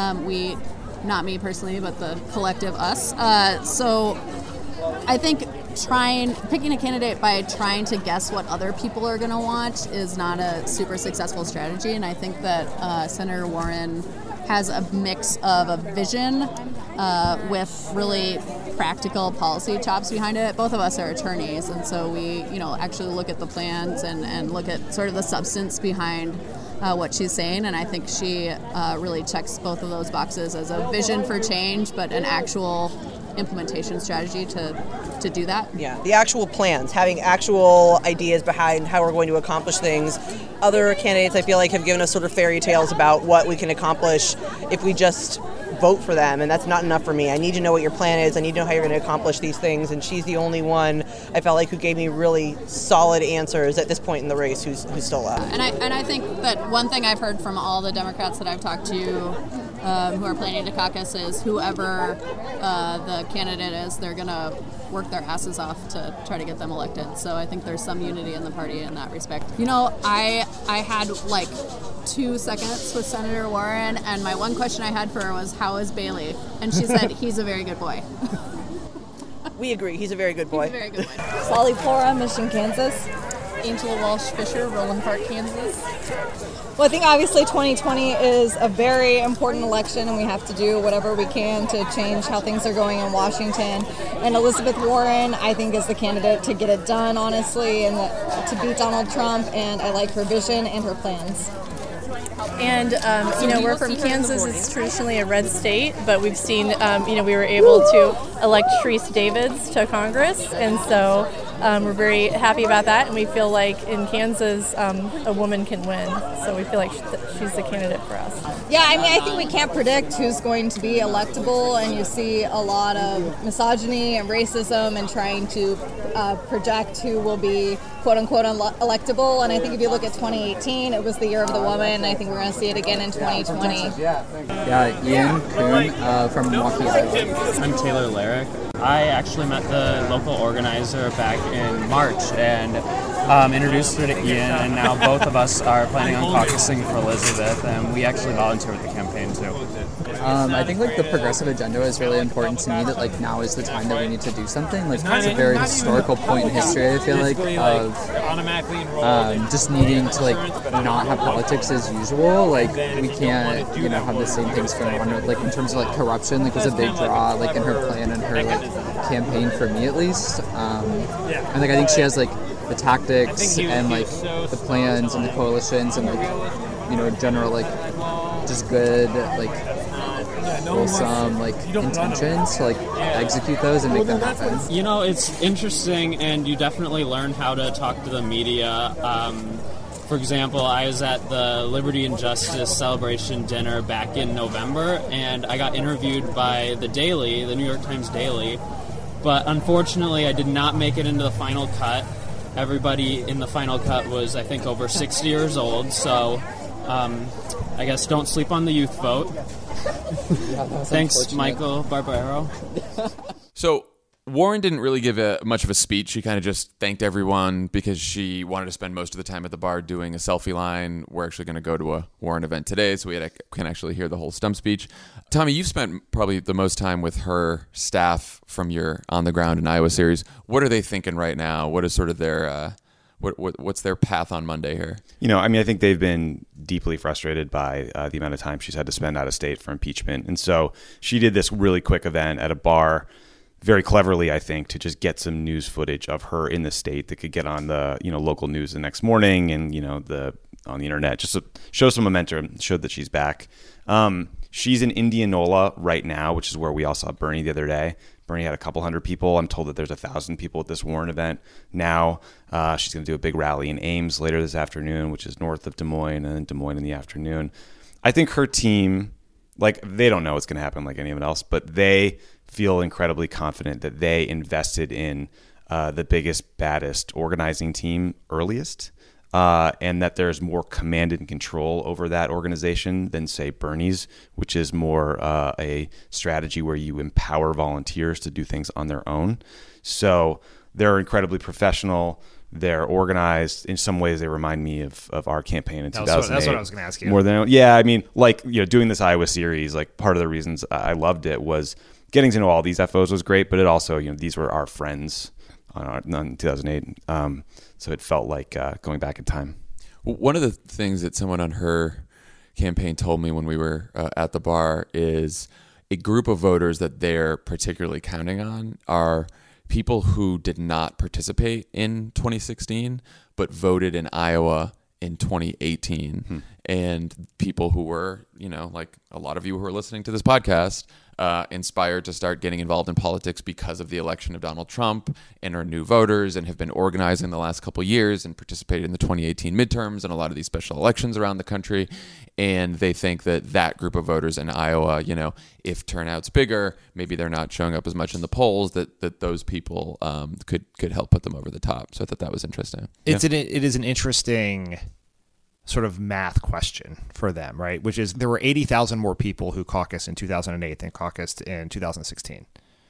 Not me personally, but the collective us. So I think picking a candidate by trying to guess what other people are going to want is not a super successful strategy. And I think that Senator Warren has a mix of a vision with really practical policy chops behind it. Both of us are attorneys, and so we, actually look at the plans and look at sort of the substance behind what she's saying. And I think she really checks both of those boxes as a vision for change, but an actual implementation strategy to do that. Yeah, the actual plans, having actual ideas behind how we're going to accomplish things. Other candidates, I feel like, have given us sort of fairy tales about what we can accomplish if we just vote for them, and that's not enough for me. I need to know what your plan is. I need to know how you're going to accomplish these things, and she's the only one I felt like who gave me really solid answers at this point in the race who's still up. And I think that one thing I've heard from all the Democrats that I've talked to who are planning to caucus is whoever the candidate is, they're going to work their asses off to try to get them elected. So I think there's some unity in the party in that respect. I had like 2 seconds with Senator Warren, and my one question I had for her was, how is Bailey? And she said, he's a very good boy. We agree. He's a very good boy. He's a very good boy. Sally Flora, Mission, Kansas. Angela Walsh Fisher, Roland Park, Kansas. Well, I think obviously 2020 is a very important election, and we have to do whatever we can to change how things are going in Washington. And Elizabeth Warren, I think, is the candidate to get it done, honestly, and to beat Donald Trump. And I like her vision and her plans. And, we're from Kansas. It's traditionally a red state, but we've seen, we were able to elect Sharice Davids to Congress. And so we're very happy about that. And we feel like in Kansas, a woman can win. So we feel like she's the candidate for us. Yeah, I think we can't predict who's going to be electable. And you see a lot of misogyny and racism and trying to project who will be quote-unquote electable. And I think if you look at 2018, it was the year of the woman. I think we're going to see it again in 2020. Yeah, Ian Kuhn from Milwaukee, Iowa. I'm Taylor Larrick. I actually met the local organizer back in March and introduced her to Ian, and now both of us are planning on caucusing for Elizabeth, and we actually volunteer with the campaign. into? I think like the progressive agenda is really important to me. That like now is the time that we need to do something. Like it's a very historical point in history. I feel like of just needing to like not have politics as usual. Like we can't have the same things going on. Like in terms of like corruption, like was a big draw like in her plan and her like campaign for me at least. And like I think she has like the tactics and like the plans and the coalitions and like general like just good like wholesome like intentions to like execute those and make them happen. It's interesting, and you definitely learn how to talk to the media. For example, I was at the Liberty and Justice celebration dinner back in November, and I got interviewed by the Daily, the New York Times Daily, but unfortunately I did not make it into the final cut. Everybody in the final cut was, I think, over 60 years old, so I guess don't sleep on the youth vote. Thanks, Michael Barbaro. So Warren didn't really give much of a speech. She kind of just thanked everyone because she wanted to spend most of the time at the bar doing a selfie line. We're actually going to go to a Warren event today, so can actually hear the whole stump speech. Tommy, you've spent probably the most time with her staff from your On the Ground in Iowa series. What are they thinking right now? What is sort of their what's their path on Monday here? I think they've been deeply frustrated by the amount of time she's had to spend out of state for impeachment. And so she did this really quick event at a bar very cleverly, I think, to just get some news footage of her in the state that could get on the local news the next morning and on the internet, just to show some momentum, show that she's back. She's in Indianola right now, which is where we all saw Bernie the other day. Bernie had a couple hundred people. I'm told that there's 1,000 people at this Warren event now. She's going to do a big rally in Ames later this afternoon, which is north of Des Moines, and then Des Moines in the afternoon. I think her team, they don't know what's going to happen like anyone else, but they feel incredibly confident that they invested in the biggest, baddest organizing team earliest, and that there's more command and control over that organization than, say, Bernie's, which is more a strategy where you empower volunteers to do things on their own. So they're incredibly professional. They're organized. In some ways, they remind me of our campaign in 2008. That's what I was going to ask you. More than, doing this Iowa series, part of the reasons I loved it was getting to know all these FOs was great, but it also, these were our friends in 2008. So it felt like going back in time. One of the things that someone on her campaign told me when we were at the bar is a group of voters that they're particularly counting on are people who did not participate in 2016 but voted in Iowa in 2018. And people who were, like a lot of you who are listening to this podcast, inspired to start getting involved in politics because of the election of Donald Trump and are new voters and have been organizing the last couple of years and participated in the 2018 midterms and a lot of these special elections around the country. And they think that group of voters in Iowa, if turnout's bigger, maybe they're not showing up as much in the polls, that those people could help put them over the top. So I thought that was interesting. It is an interesting sort of math question for them, right? Which is there were 80,000 more people who caucused in 2008 than caucused in 2016.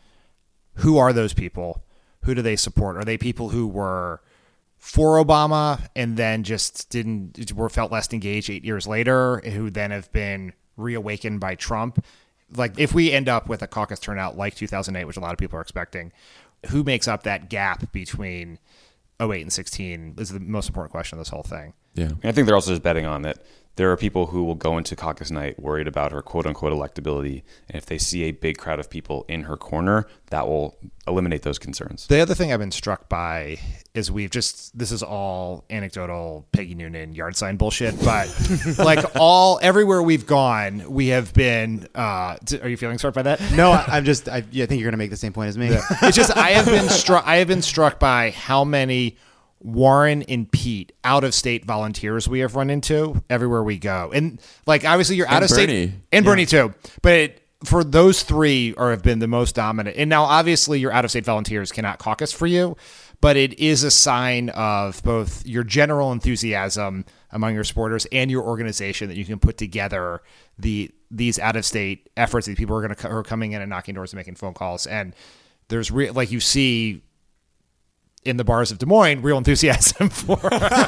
Who are those people? Who do they support? Are they people who were for Obama and then just felt less engaged 8 years later, who then have been reawakened by Trump? If we end up with a caucus turnout like 2008, which a lot of people are expecting, who makes up that gap between 08 and 16 is the most important question of this whole thing. Yeah. I think they're also just betting on that there are people who will go into caucus night worried about her quote-unquote electability, and if they see a big crowd of people in her corner, that will eliminate those concerns. The other thing I've been struck by is this is all anecdotal Peggy Noonan yard sign bullshit, but everywhere we've gone, we have been, are you feeling struck by that? No, I think you're going to make the same point as me. Yeah. It's just, I have been struck by how many Warren and Pete out-of-state volunteers we have run into everywhere we go. And obviously you're out-of-state. And Bernie too. But for those three have been the most dominant. And now obviously your out-of-state volunteers cannot caucus for you, but it is a sign of both your general enthusiasm among your supporters and your organization that you can put together these out-of-state efforts. These people are coming in and knocking doors and making phone calls. And there's you see in the bars of Des Moines real enthusiasm for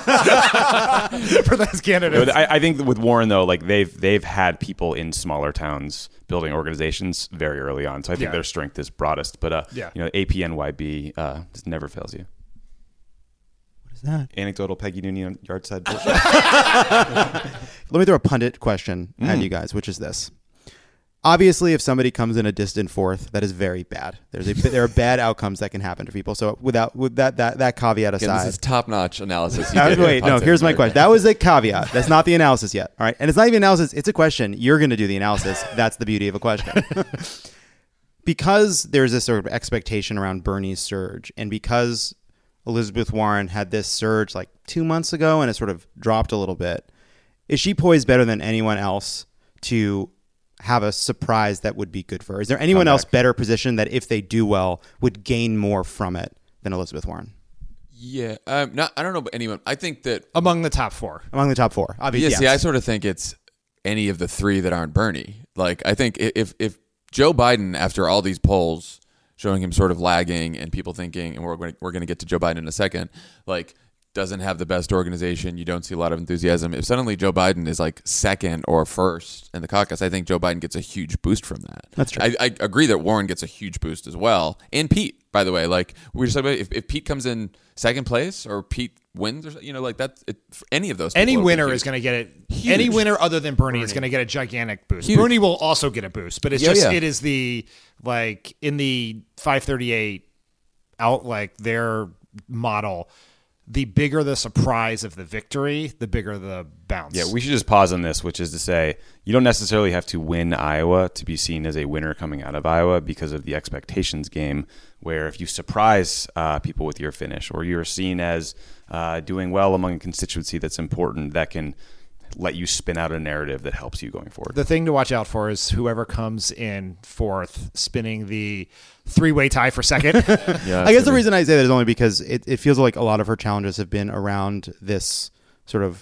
those candidates. I think with Warren though, like they've had people in smaller towns building organizations very early on, so I think their strength is broadest. But APNYB just never fails you. What is that? Anecdotal Peggy Noonan yard side bullshit. Let me throw a pundit question at you guys, which is this. Obviously, if somebody comes in a distant fourth, that is very bad. There are bad outcomes that can happen to people. So with that caveat aside, Again, this is top-notch analysis. Here's my question. That was a caveat. That's not the analysis yet. All right, and it's not even analysis. It's a question. You're going to do the analysis. That's the beauty of a question. Because there's this sort of expectation around Bernie's surge, and because Elizabeth Warren had this surge like 2 months ago, and it sort of dropped a little bit, is she poised better than anyone else to have a surprise that would be good for her? Is there anyone else better positioned that if they do well would gain more from it than Elizabeth Warren? Yeah, I don't know about anyone. I think that among the top four, obviously. See, I sort of think it's any of the three that aren't Bernie. Like, I think if Joe Biden, after all these polls showing him sort of lagging and people thinking, and we're going to get to Joe Biden in a second, like, doesn't have the best organization, you don't see a lot of enthusiasm. If suddenly Joe Biden is like second or first in the caucus, I think Joe Biden gets a huge boost from that. That's true. I agree that Warren gets a huge boost as well. And Pete, by the way, like we just talked about, if Pete comes in second place or Pete wins, or like that, any of those people, any winner is going to get it. Huge. Any winner other than Bernie is going to get a gigantic boost. Huge. Bernie will also get a boost, but it's it is the, like, in the 538 out, like their model, the bigger the surprise of the victory, the bigger the bounce. Yeah, we should just pause on this, which is to say, you don't necessarily have to win Iowa to be seen as a winner coming out of Iowa because of the expectations game, where if you surprise people with your finish, or you're seen as doing well among a constituency that's important, that can let you spin out a narrative that helps you going forward. The thing to watch out for is whoever comes in fourth, spinning the three-way tie for second. I guess the reason I say that is only because it feels like a lot of her challenges have been around this sort of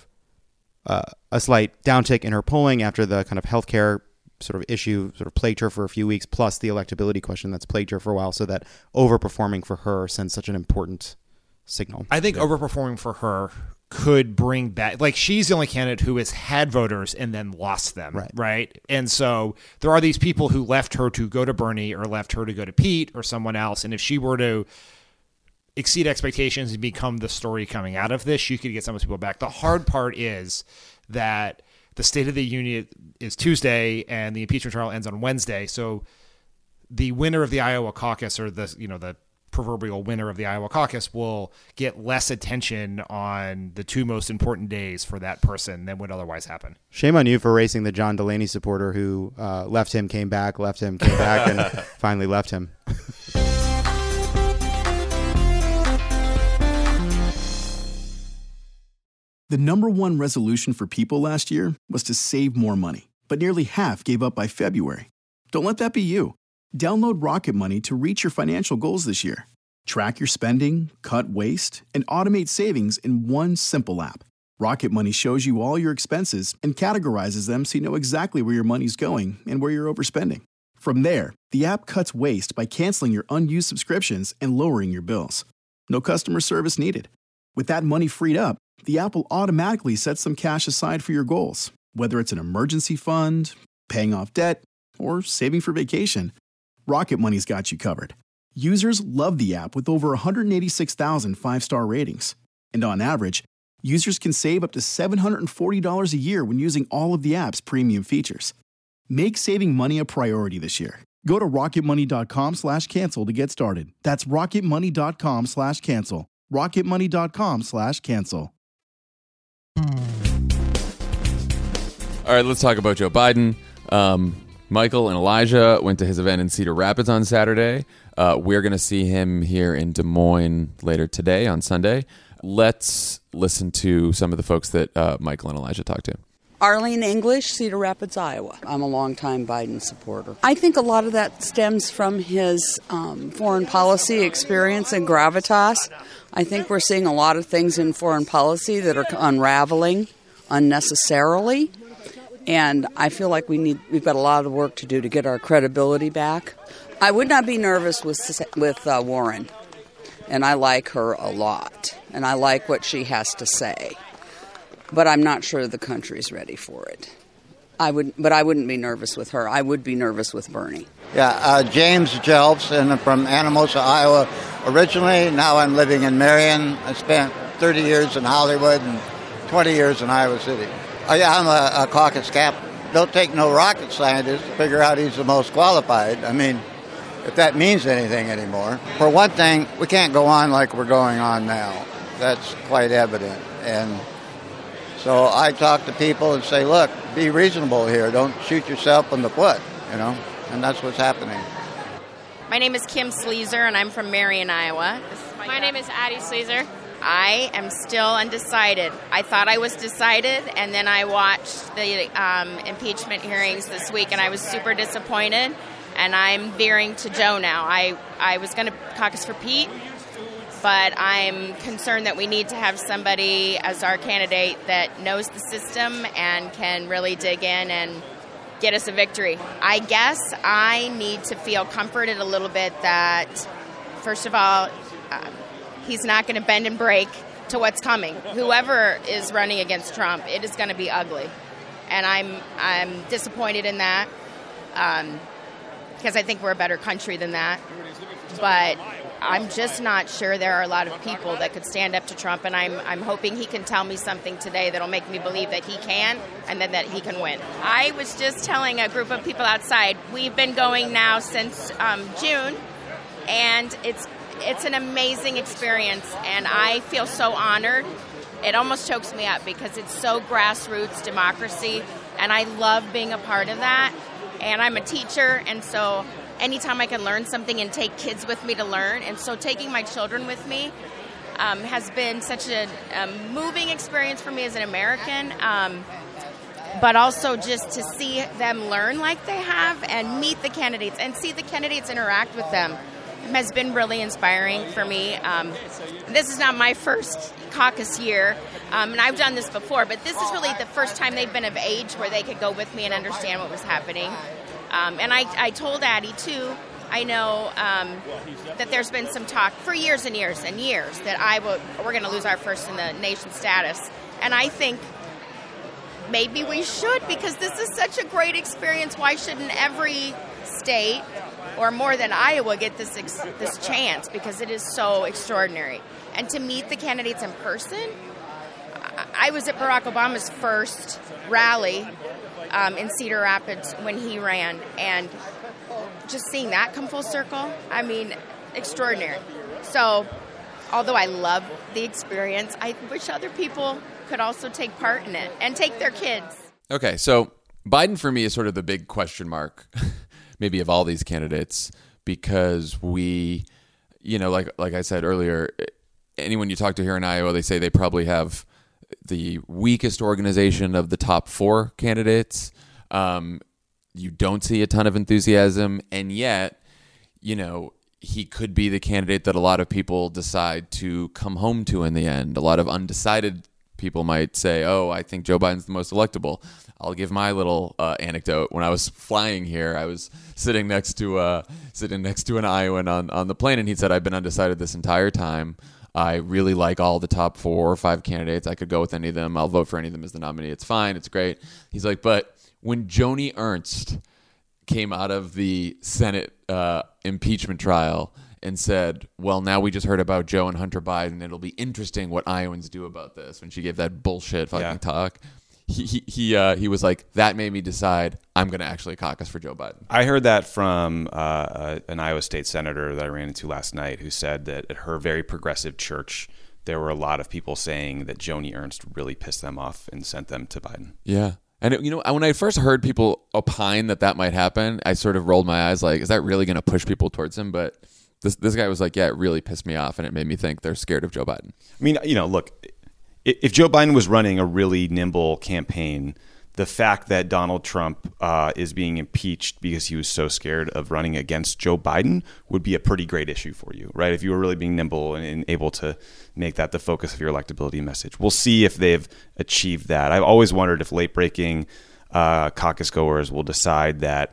a slight downtick in her polling after the kind of healthcare sort of issue sort of plagued her for a few weeks, plus the electability question that's plagued her for a while, so that overperforming for her sends such an important signal. I think overperforming for her could bring back, like, she's the only candidate who has had voters and then lost them, right? And so there are these people who left her to go to Bernie or left her to go to Pete or someone else, and if she were to exceed expectations and become the story coming out of this, you could get some of those people back. The hard part is that the State of the Union is Tuesday and the impeachment trial ends on Wednesday, so the winner of the Iowa caucus, or the proverbial winner of the Iowa caucus, will get less attention on the two most important days for that person than would otherwise happen. Shame on you for racing the John Delaney supporter who left him, came back, and finally left him. The number one resolution for people last year was to save more money, but nearly half gave up by February. Don't let that be you. Download Rocket Money to reach your financial goals this year. Track your spending, cut waste, and automate savings in one simple app. Rocket Money shows you all your expenses and categorizes them so you know exactly where your money's going and where you're overspending. From there, the app cuts waste by canceling your unused subscriptions and lowering your bills. No customer service needed. With that money freed up, the app will automatically set some cash aside for your goals, whether it's an emergency fund, paying off debt, or saving for vacation. Rocket Money's got you covered. Users love the app with over 186,000 five-star ratings. And on average, users can save up to $740 a year when using all of the app's premium features. Make saving money a priority this year. Go to rocketmoney.com/cancel to get started. That's rocketmoney.com/cancel. rocketmoney.com/cancel. All right, let's talk about Joe Biden. Michael and Elijah went to his event in Cedar Rapids on Saturday. We're going to see him here in Des Moines later today on Sunday. Let's listen to some of the folks that Michael and Elijah talked to. Arlene English, Cedar Rapids, Iowa. I'm a longtime Biden supporter. I think a lot of that stems from his foreign policy experience and gravitas. I think we're seeing a lot of things in foreign policy that are unraveling unnecessarily. And I feel like we've got a lot of work to do to get our credibility back. I would not be nervous with Warren. and I like her a lot, and I like what she has to say. But I'm not sure the country's ready for it. I wouldn't be nervous with her. I would be nervous with Bernie. Yeah, James Jelps, and I'm from Anamosa, Iowa originally. Now I'm living in Marion. I spent 30 years in Hollywood and 20 years in Iowa City. I'm a caucus captain. Don't take no rocket scientist to figure out who's the most qualified. I mean, if that means anything anymore. For one thing, we can't go on like we're going on now. That's quite evident. And so I talk to people and say, look, be reasonable here. Don't shoot yourself in the foot, and that's what's happening. My name is Kim Sleazer, and I'm from Marion, Iowa. My name is Addie Sleazer. I am still undecided. I thought I was decided, and then I watched the impeachment hearings this week, and I was super disappointed, and I'm veering to Joe now. I was going to caucus for Pete, but I'm concerned that we need to have somebody as our candidate that knows the system and can really dig in and get us a victory. I guess I need to feel comforted a little bit that, first of all, he's not going to bend and break to what's coming. Whoever is running against Trump, it is going to be ugly. And I'm disappointed in that because I think we're a better country than that. But I'm just not sure there are a lot of people that could stand up to Trump, and I'm hoping he can tell me something today that'll make me believe that he can and then that he can win. I was just telling a group of people outside, we've been going now since June, and it's an amazing experience, and I feel so honored. It almost chokes me up because it's so grassroots democracy, and I love being a part of that. And I'm a teacher, and so anytime I can learn something and take kids with me to learn, and so taking my children with me has been such a moving experience for me as an American, but also just to see them learn like they have and meet the candidates and see the candidates interact with them has been really inspiring for me. This is not my first caucus year, and I've done this before, but this is really the first time they've been of age where they could go with me and understand what was happening. And I told Addie, too, I know that there's been some talk for years and years and years that we're going to lose our first in the nation status. And I think maybe we should, because this is such a great experience. Why shouldn't every state, or more than Iowa, get this chance? Because it is so extraordinary. And to meet the candidates in person, I was at Barack Obama's first rally in Cedar Rapids when he ran, and just seeing that come full circle, I mean, extraordinary. So, although I love the experience, I wish other people could also take part in it and take their kids. Okay, so Biden for me is sort of the big question mark, maybe of all these candidates, because we, like I said earlier, anyone you talk to here in Iowa, they say they probably have the weakest organization of the top four candidates. You don't see a ton of enthusiasm, and yet, he could be the candidate that a lot of people decide to come home to in the end. A lot of undecided people might say, oh, I think Joe Biden's the most electable. I'll give my little anecdote. When I was flying here, I was sitting next to an Iowan on the plane, and he said, I've been undecided this entire time. I really like all the top 4 or 5 candidates. I could go with any of them. I'll vote for any of them as the nominee. It's fine. It's great. He's like, but when Joni Ernst came out of the Senate impeachment trial and said, well, now we just heard about Joe and Hunter Biden. It'll be interesting what Iowans do about this. When she gave that bullshit fucking talk, he was like, that made me decide I'm going to actually caucus for Joe Biden. I heard that from an Iowa State senator that I ran into last night, who said that at her very progressive church, there were a lot of people saying that Joni Ernst really pissed them off and sent them to Biden. Yeah. And when I first heard people opine that might happen, I sort of rolled my eyes like, is that really going to push people towards him? But this guy was like, yeah, it really pissed me off, and it made me think they're scared of Joe Biden. I mean, look, if Joe Biden was running a really nimble campaign, the fact that Donald Trump is being impeached because he was so scared of running against Joe Biden would be a pretty great issue for you, right? If you were really being nimble and able to make that the focus of your electability message. We'll see if they've achieved that. I've always wondered if late-breaking caucus goers will decide that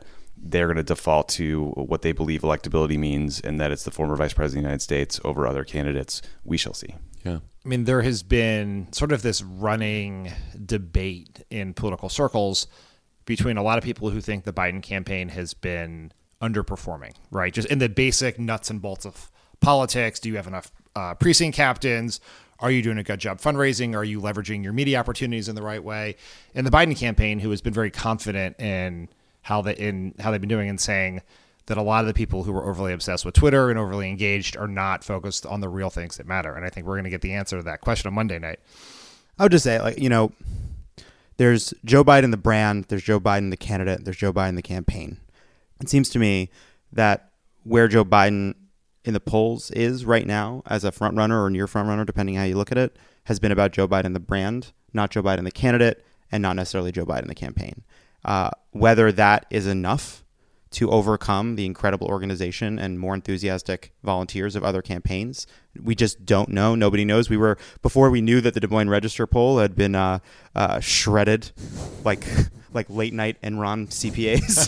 they're going to default to what they believe electability means, and that it's the former vice president of the United States over other candidates. We shall see. Yeah. I mean, there has been sort of this running debate in political circles between a lot of people who think the Biden campaign has been underperforming, right? Just in the basic nuts and bolts of politics. Do you have enough precinct captains? Are you doing a good job fundraising? Are you leveraging your media opportunities in the right way? And the Biden campaign, who has been very confident in how they've been doing and saying that a lot of the people who are overly obsessed with Twitter and overly engaged are not focused on the real things that matter. And I think we're going to get the answer to that question on Monday night. I would just say, there's Joe Biden the brand, there's Joe Biden the candidate, there's Joe Biden the campaign. It seems to me that where Joe Biden in the polls is right now as a front runner or near front runner, depending how you look at it, has been about Joe Biden the brand, not Joe Biden the candidate, and not necessarily Joe Biden the campaign. Whether that is enough to overcome the incredible organization and more enthusiastic volunteers of other campaigns, we just don't know. Nobody knows. Before we knew that the Des Moines Register poll had been shredded like late night Enron CPAs.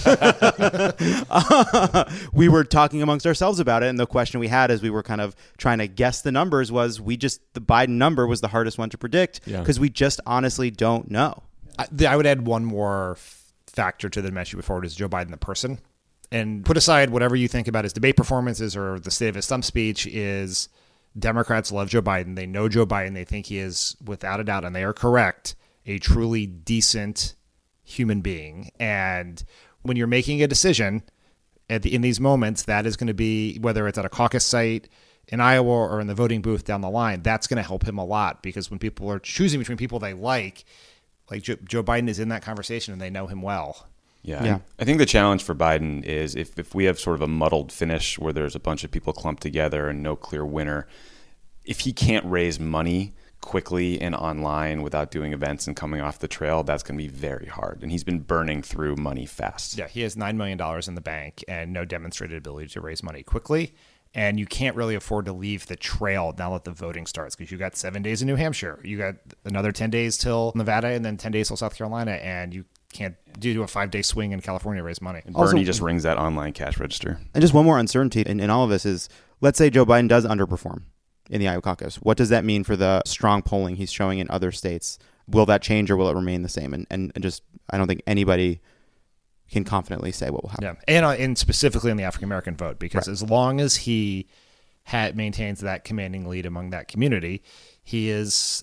We were talking amongst ourselves about it, and the question we had as we were kind of trying to guess the numbers was the Biden number was the hardest one to predict because we just honestly don't know. I would add one more factor to the dimension before it is Joe Biden the person. And put aside whatever you think about his debate performances or the state of his stump speech, is Democrats love Joe Biden. They know Joe Biden. They think he is, without a doubt, and they are correct, a truly decent human being. And when you're making a decision in these moments, that is going to be, whether it's at a caucus site in Iowa or in the voting booth down the line, that's going to help him a lot, because when people are choosing between people they like Joe Biden is in that conversation and they know him well. Yeah. I think the challenge for Biden is if we have sort of a muddled finish where there's a bunch of people clumped together and no clear winner, if he can't raise money quickly and online without doing events and coming off the trail, that's going to be very hard. And he's been burning through money fast. Yeah, he has $9 million in the bank and no demonstrated ability to raise money quickly. And you can't really afford to leave the trail now that the voting starts, because you got 7 days in New Hampshire. You got another 10 days till Nevada and then 10 days till South Carolina. And you can't do a 5-day swing in California to raise money. And Bernie just rings that online cash register. And just one more uncertainty in all of this is, let's say Joe Biden does underperform in the Iowa caucus. What does that mean for the strong polling he's showing in other states? Will that change or will it remain the same? And just, I don't think anybody can confidently say what will happen. Yeah, and specifically on the African-American vote, because as long as he maintains that commanding lead among that community, he is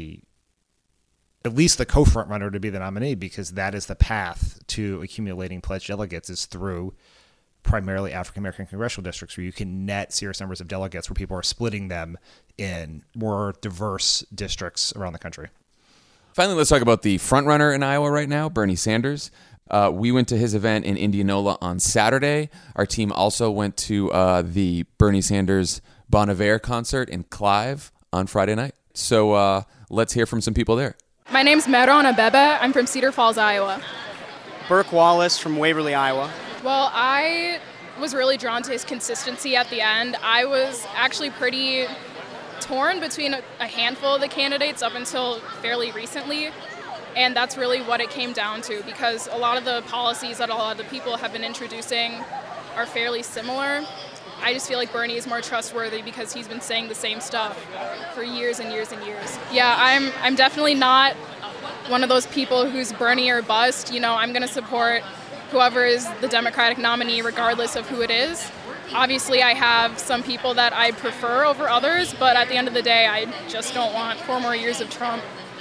at least the co-front runner to be the nominee, because that is the path to accumulating pledged delegates, is through primarily African-American congressional districts, where you can net serious numbers of delegates, where people are splitting them in more diverse districts around the country. Finally, let's talk about the front runner in Iowa right now, Bernie Sanders. We went to his event in Indianola on Saturday. Our team also went to the Bernie Sanders Bon Iver concert in Clive on Friday night. So let's hear from some people there. My name's Meron Abebe. I'm from Cedar Falls, Iowa. Burke Wallace from Waverly, Iowa. Well, I was really drawn to his consistency at the end. I was actually pretty torn between a handful of the candidates up until fairly recently. And that's really what it came down to, because a lot of the policies that a lot of the people have been introducing are fairly similar. I just feel like Bernie is more trustworthy because he's been saying the same stuff for years and years and years. Yeah, I'm definitely not one of those people who's Bernie or bust. You know, I'm going to support whoever is the Democratic nominee regardless of who it is. Obviously, I have some people that I prefer over others, but at the end of the day, I just don't want 4 more years of Trump.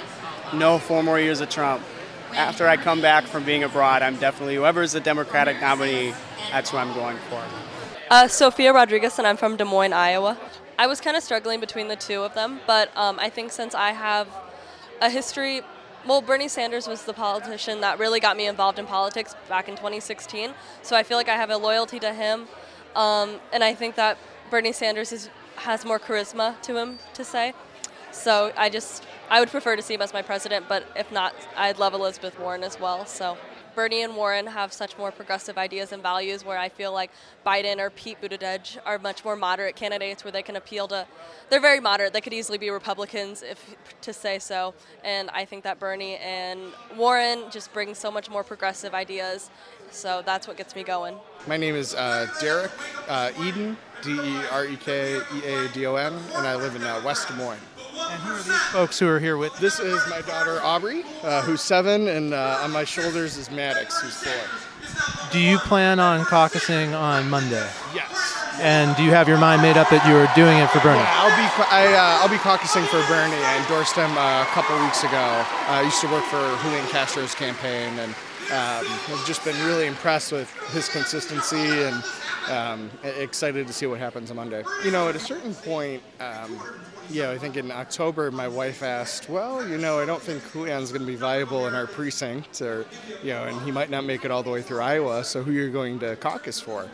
No 4 more years of Trump. After I come back from being abroad, I'm definitely, whoever's the Democratic nominee, that's who I'm going for. Sophia Rodriguez, and I'm from Des Moines, Iowa. I was kind of struggling between the two of them, but I think since I have a history, well, Bernie Sanders was the politician that really got me involved in politics back in 2016, so I feel like I have a loyalty to him, and I think that Bernie Sanders has more charisma to him, to say. So I would prefer to see him as my president, but if not, I'd love Elizabeth Warren as well. So Bernie and Warren have such more progressive ideas and values, where I feel like Biden or Pete Buttigieg are much more moderate candidates, where they can appeal to, they're very moderate. They could easily be Republicans, if to say so. And I think that Bernie and Warren just bring so much more progressive ideas So that's what gets me going. My name is Derek Eden, DerekEadon, and I live in West Des Moines. And who are these folks who are here with? This is my daughter Aubrey, who's 7, and on my shoulders is Maddox, who's 4. Do you plan on caucusing on Monday? Yes. And do you have your mind made up that you are doing it for Bernie? Yeah, I'll be caucusing for Bernie. I endorsed him a couple weeks ago. I used to work for Julian Castro's campaign, and I've just been really impressed with his consistency and excited to see what happens on Monday. At a certain point, I think in October, my wife asked, well, I don't think Julian's going to be viable in our precinct, or, and he might not make it all the way through Iowa, so who are you going to caucus for?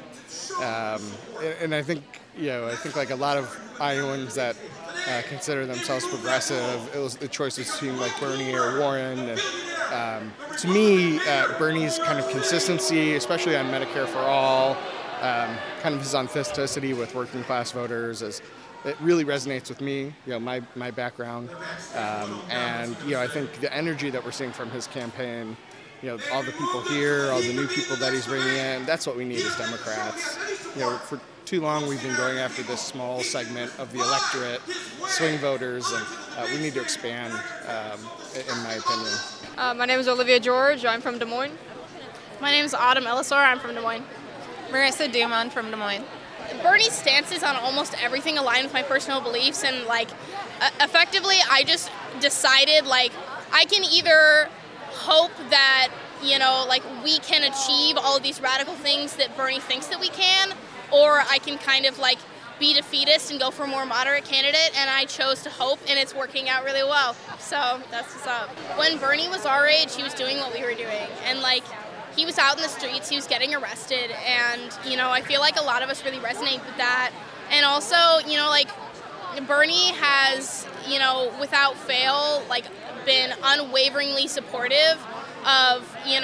And I think like a lot of Iowans that consider themselves progressive, the choices between like Bernie or Warren. And to me, Bernie's kind of consistency, especially on Medicare for All, kind of his authenticity with working class voters, it really resonates with me, my background. And I think the energy that we're seeing from his campaign, all the people here, all the new people that he's bringing in, that's what we need as Democrats. For too long we've been going after this small segment of the electorate, swing voters, and we need to expand, in my opinion. My name is Olivia George. I'm from Des Moines. My name is Autumn Ellisor. I'm from Des Moines. Marissa Dumont from Des Moines. Bernie's stances on almost everything align with my personal beliefs, and effectively I just decided I can either hope that we can achieve all of these radical things that Bernie thinks that we can, or I can kind of be defeatist and go for a more moderate candidate, and I chose to hope, and it's working out really well. So that's what's up. When Bernie was our age, he was doing what we were doing, and he was out in the streets, he was getting arrested, and I feel like a lot of us really resonate with that. And also, Bernie has, without fail, been unwaveringly supportive of,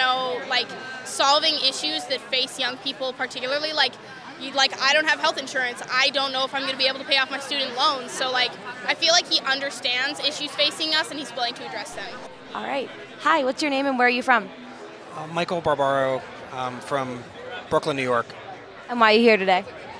solving issues that face young people, particularly I don't have health insurance. I don't know if I'm going to be able to pay off my student loans. So I feel like he understands issues facing us, and he's willing to address them. All right. Hi, what's your name and where are you from? Michael Barbaro from Brooklyn, New York. And why are you here today?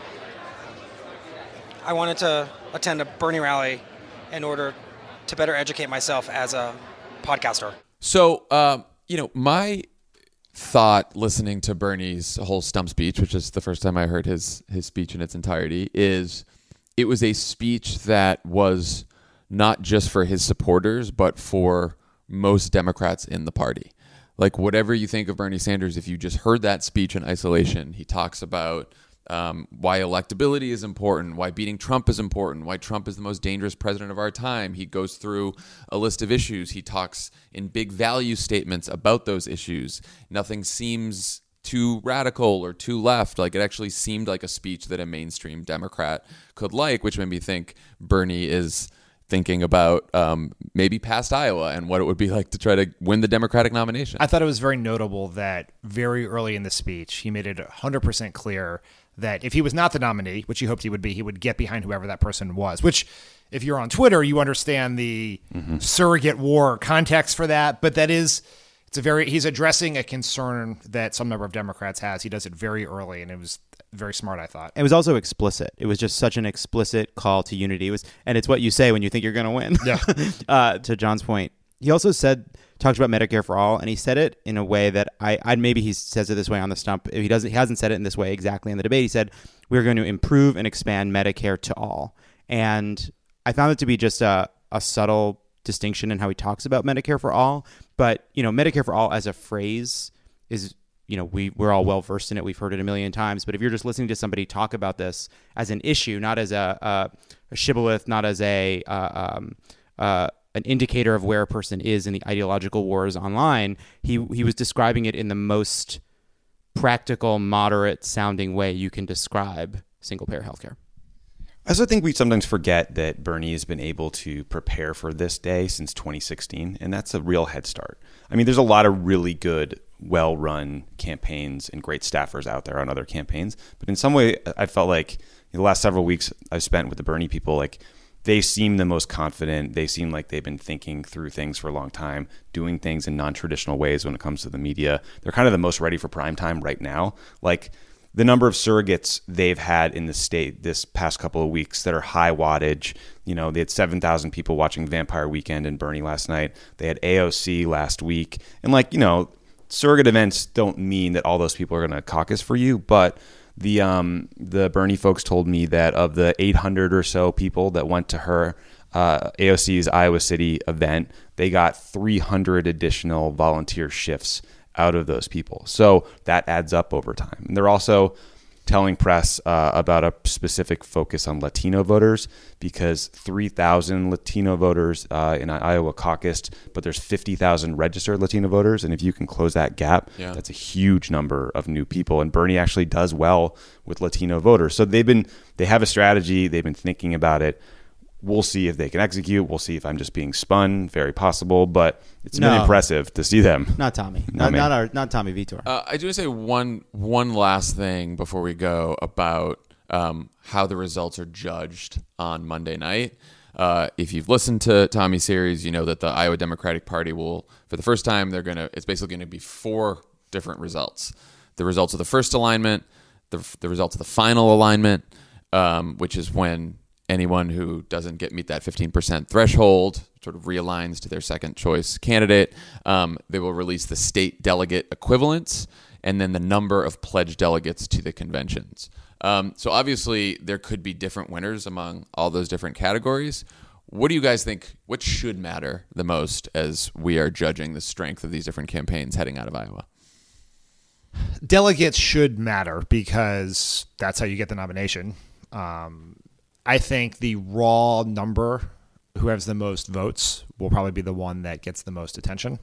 I wanted to attend a Bernie rally in order to better educate myself as a podcaster. So, my thought listening to Bernie's whole stump speech, which is the first time I heard his speech in its entirety, is it was a speech that was not just for his supporters, but for most Democrats in the party. Whatever you think of Bernie Sanders, if you just heard that speech in isolation, he talks about why electability is important, why beating Trump is important, why Trump is the most dangerous president of our time. He goes through a list of issues. He talks in big value statements about those issues. Nothing seems too radical or too left. It actually seemed like a speech that a mainstream Democrat could like, which made me think Bernie is thinking about maybe past Iowa and what it would be like to try to win the Democratic nomination. I thought it was very notable that very early in the speech, he made it 100% clear that if he was not the nominee, which he hoped he would be, he would get behind whoever that person was, which if you're on Twitter, you understand the surrogate war context for that. But he's addressing a concern that some number of Democrats has. He does it very early, and it was very smart, I thought. It was also explicit. It was just such an explicit call to unity. And it's what you say when you think you're going to win. Yeah. To John's point, he also talked about Medicare for All, and he said it in a way that maybe he says it this way on the stump. If he hasn't said it in this way exactly in the debate. He said, we're going to improve and expand Medicare to all. And I found it to be just a subtle distinction in how he talks about Medicare for All. But, Medicare for All as a phrase is, we're all well versed in it. We've heard it a million times. But if you're just listening to somebody talk about this as an issue, not as a shibboleth, not as an indicator of where a person is in the ideological wars online, he was describing it in the most practical, moderate sounding way you can describe single payer healthcare. I also think we sometimes forget that Bernie has been able to prepare for this day since 2016, and that's a real head start. I mean, there's a lot of really good, well-run campaigns and great staffers out there on other campaigns, but in some way, I felt like the last several weeks I've spent with the Bernie people, they seem the most confident. They seem like they've been thinking through things for a long time, doing things in non-traditional ways when it comes to the media. They're kind of the most ready for prime time right now. Like the number of surrogates they've had in the state this past couple of weeks that are high wattage. You know, they had 7,000 people watching Vampire Weekend and Bernie last night. They had AOC last week. And like, you know, surrogate events don't mean that all those people are going to caucus for you, but the Bernie folks told me that of the 800 or so people that went to her AOC's Iowa City event, they got 300 additional volunteer shifts out of those people. So that adds up over time. And they're also telling press about a specific focus on Latino voters, because 3,000 Latino voters in Iowa caucused, but there's 50,000 registered Latino voters. And if you can close that gap, that's a huge number of new people. And Bernie actually does well with Latino voters. So they have a strategy. They've been thinking about it. We'll see if they can execute. We'll see if I'm just being spun. Very possible, but it's been impressive to see them. Not Tommy. Not Tommy Vitor. I do want to say one last thing before we go about how the results are judged on Monday night. If you've listened to Tommy's series, you know that the Iowa Democratic Party will, for the first time, it's basically going to be 4 different results: the results of the first alignment, the results of the final alignment, which is when anyone who doesn't meet that 15% threshold sort of realigns to their second choice candidate. They will release the state delegate equivalents and then the number of pledged delegates to the conventions. So obviously there could be different winners among all those different categories. What do you guys think? What should matter the most as we are judging the strength of these different campaigns heading out of Iowa? Delegates should matter because that's how you get the nomination. I think the raw number who has the most votes will probably be the one that gets the most attention.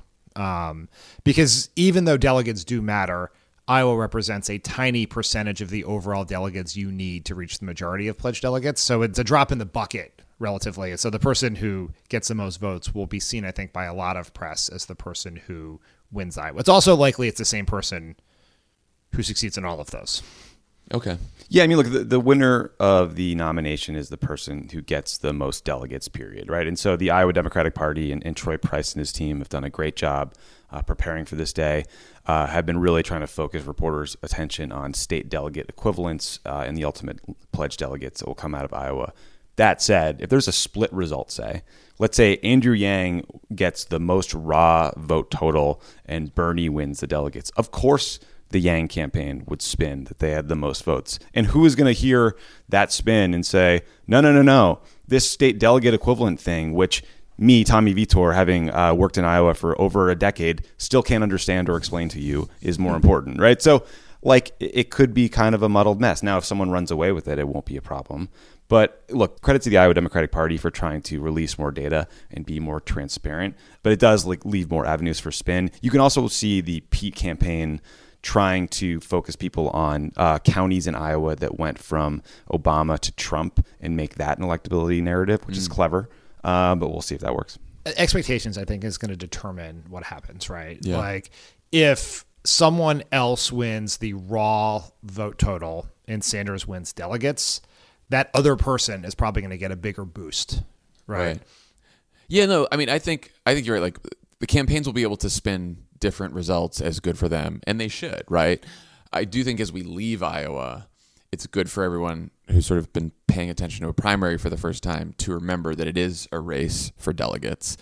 Because even though delegates do matter, Iowa represents a tiny percentage of the overall delegates you need to reach the majority of pledged delegates. So it's a drop in the bucket relatively. So the person who gets the most votes will be seen, I think, by a lot of press as the person who wins Iowa. It's also likely it's the same person who succeeds in all of those. Okay. Yeah, I mean, look, the winner of the nomination is the person who gets the most delegates, period, right? And so the Iowa Democratic Party and Troy Price and his team have done a great job preparing for this day, have been really trying to focus reporters' attention on state delegate equivalents and the ultimate pledged delegates that will come out of Iowa. That said, if there's a split result, let's say Andrew Yang gets the most raw vote total and Bernie wins the delegates, of course the Yang campaign would spin that they had the most votes. And who is going to hear that spin and say, no, this state delegate equivalent thing, which me, Tommy Vitor, having worked in Iowa for over a decade, still can't understand or explain to you, is more important, right? So, like, it could be kind of a muddled mess. Now, if someone runs away with it, it won't be a problem. But look, credit to the Iowa Democratic Party for trying to release more data and be more transparent. But it does leave more avenues for spin. You can also see the Pete campaign trying to focus people on counties in Iowa that went from Obama to Trump and make that an electability narrative, which is clever. But we'll see if that works. Expectations, I think, is going to determine what happens, right? Yeah. Like, if someone else wins the raw vote total and Sanders wins delegates, that other person is probably going to get a bigger boost, right? Yeah, no, I mean, I think you're right. Like, the campaigns will be able to spin different results as good for them, and they should, right? I do think as we leave Iowa, it's good for everyone who's sort of been paying attention to a primary for the first time to remember that it is a race for delegates,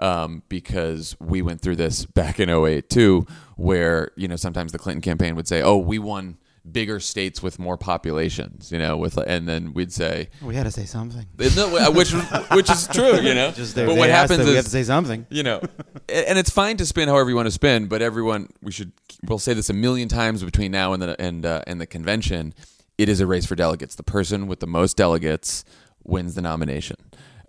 because we went through this back in 2008 too, where, you know, sometimes the Clinton campaign would say, oh, we won bigger states with more populations, you know, and then we'd say we had to say something. No, which is true, you know. But what happens is we have to say something, you know, and it's fine to spin however you want to spin, but we'll say this a million times between now and the convention. It is a race for delegates. The person with the most delegates wins the nomination.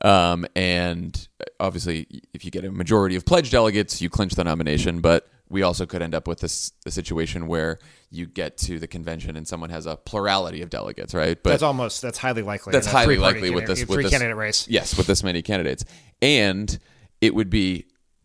And obviously, if you get a majority of pledged delegates, you clinch the nomination. But we also could end up with a situation where you get to the convention and someone has a plurality of delegates, right? But that's highly likely. That's highly likely with this candidate race. Yes, with this many candidates, and it would be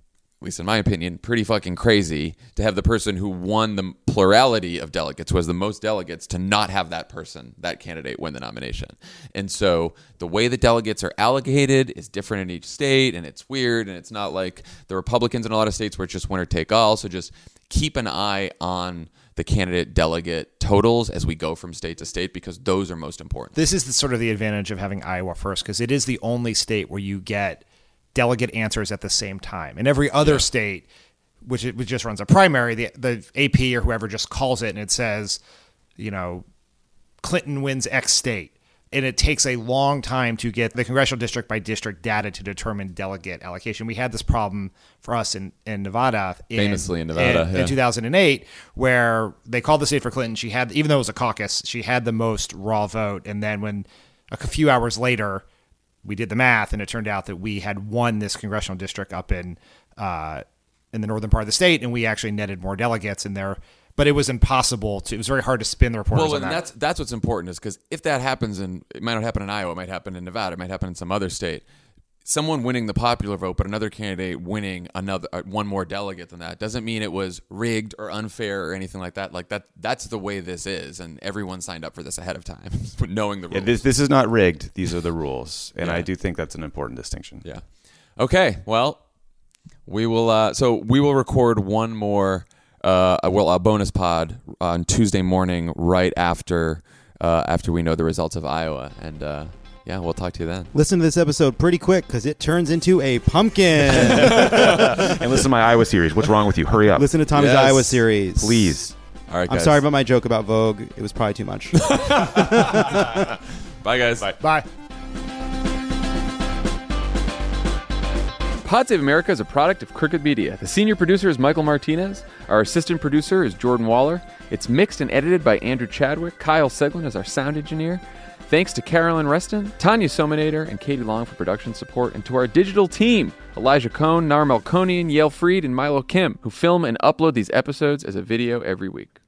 at least in my opinion, pretty fucking crazy to have the person who won the plurality of delegates, who has the most delegates, to not have that person, that candidate, win the nomination. And so the way the delegates are allocated is different in each state, and it's weird, and it's not like the Republicans in a lot of states where it's just winner take all. So just keep an eye on the candidate delegate totals as we go from state to state, because those are most important. This is sort of the advantage of having Iowa first, because it is the only state where you get delegate answers at the same time. In every other state, which just runs a primary, the AP or whoever just calls it and it says, Clinton wins X state. And it takes a long time to get the congressional district by district data to determine delegate allocation. We had this problem for us in Nevada. Famously in Nevada. In 2008, where they called the state for Clinton. She had, even though it was a caucus, she had the most raw vote. And then when a few hours later, we did the math, and it turned out that we had won this congressional district up in the northern part of the state, and we actually netted more delegates in there. But it was impossible to. It was very hard to spin the reporters on that. That's what's important, is because if that happens, and it might not happen in Iowa, it might happen in Nevada, it might happen in some other state. Someone winning the popular vote, but another candidate winning one more delegate than that, doesn't mean it was rigged or unfair or anything like that. Like that's the way this is, and everyone signed up for this ahead of time, knowing the rules. Yeah, this is not rigged. These are the rules, and I do think that's an important distinction. Yeah. Okay. Well, we will. So we will record one more. A bonus pod on Tuesday morning, right after we know the results of Iowa, and. Yeah, we'll talk to you then. Listen to this episode pretty quick, because it turns into a pumpkin. And listen to my Iowa series. What's wrong with you? Hurry up. Listen to Tommy's Iowa series. Please. All right, guys. I'm sorry about my joke about Vogue. It was probably too much. Bye, guys. Bye. Pod Save America is a product of Crooked Media. The senior producer is Michael Martinez. Our assistant producer is Jordan Waller. It's mixed and edited by Andrew Chadwick. Kyle Seglin is our sound engineer. Thanks to Carolyn Reston, Tanya Sominator, and Katie Long for production support, and to our digital team, Elijah Cohn, Nar Melkonian, Yale Freed, and Milo Kim, who film and upload these episodes as a video every week.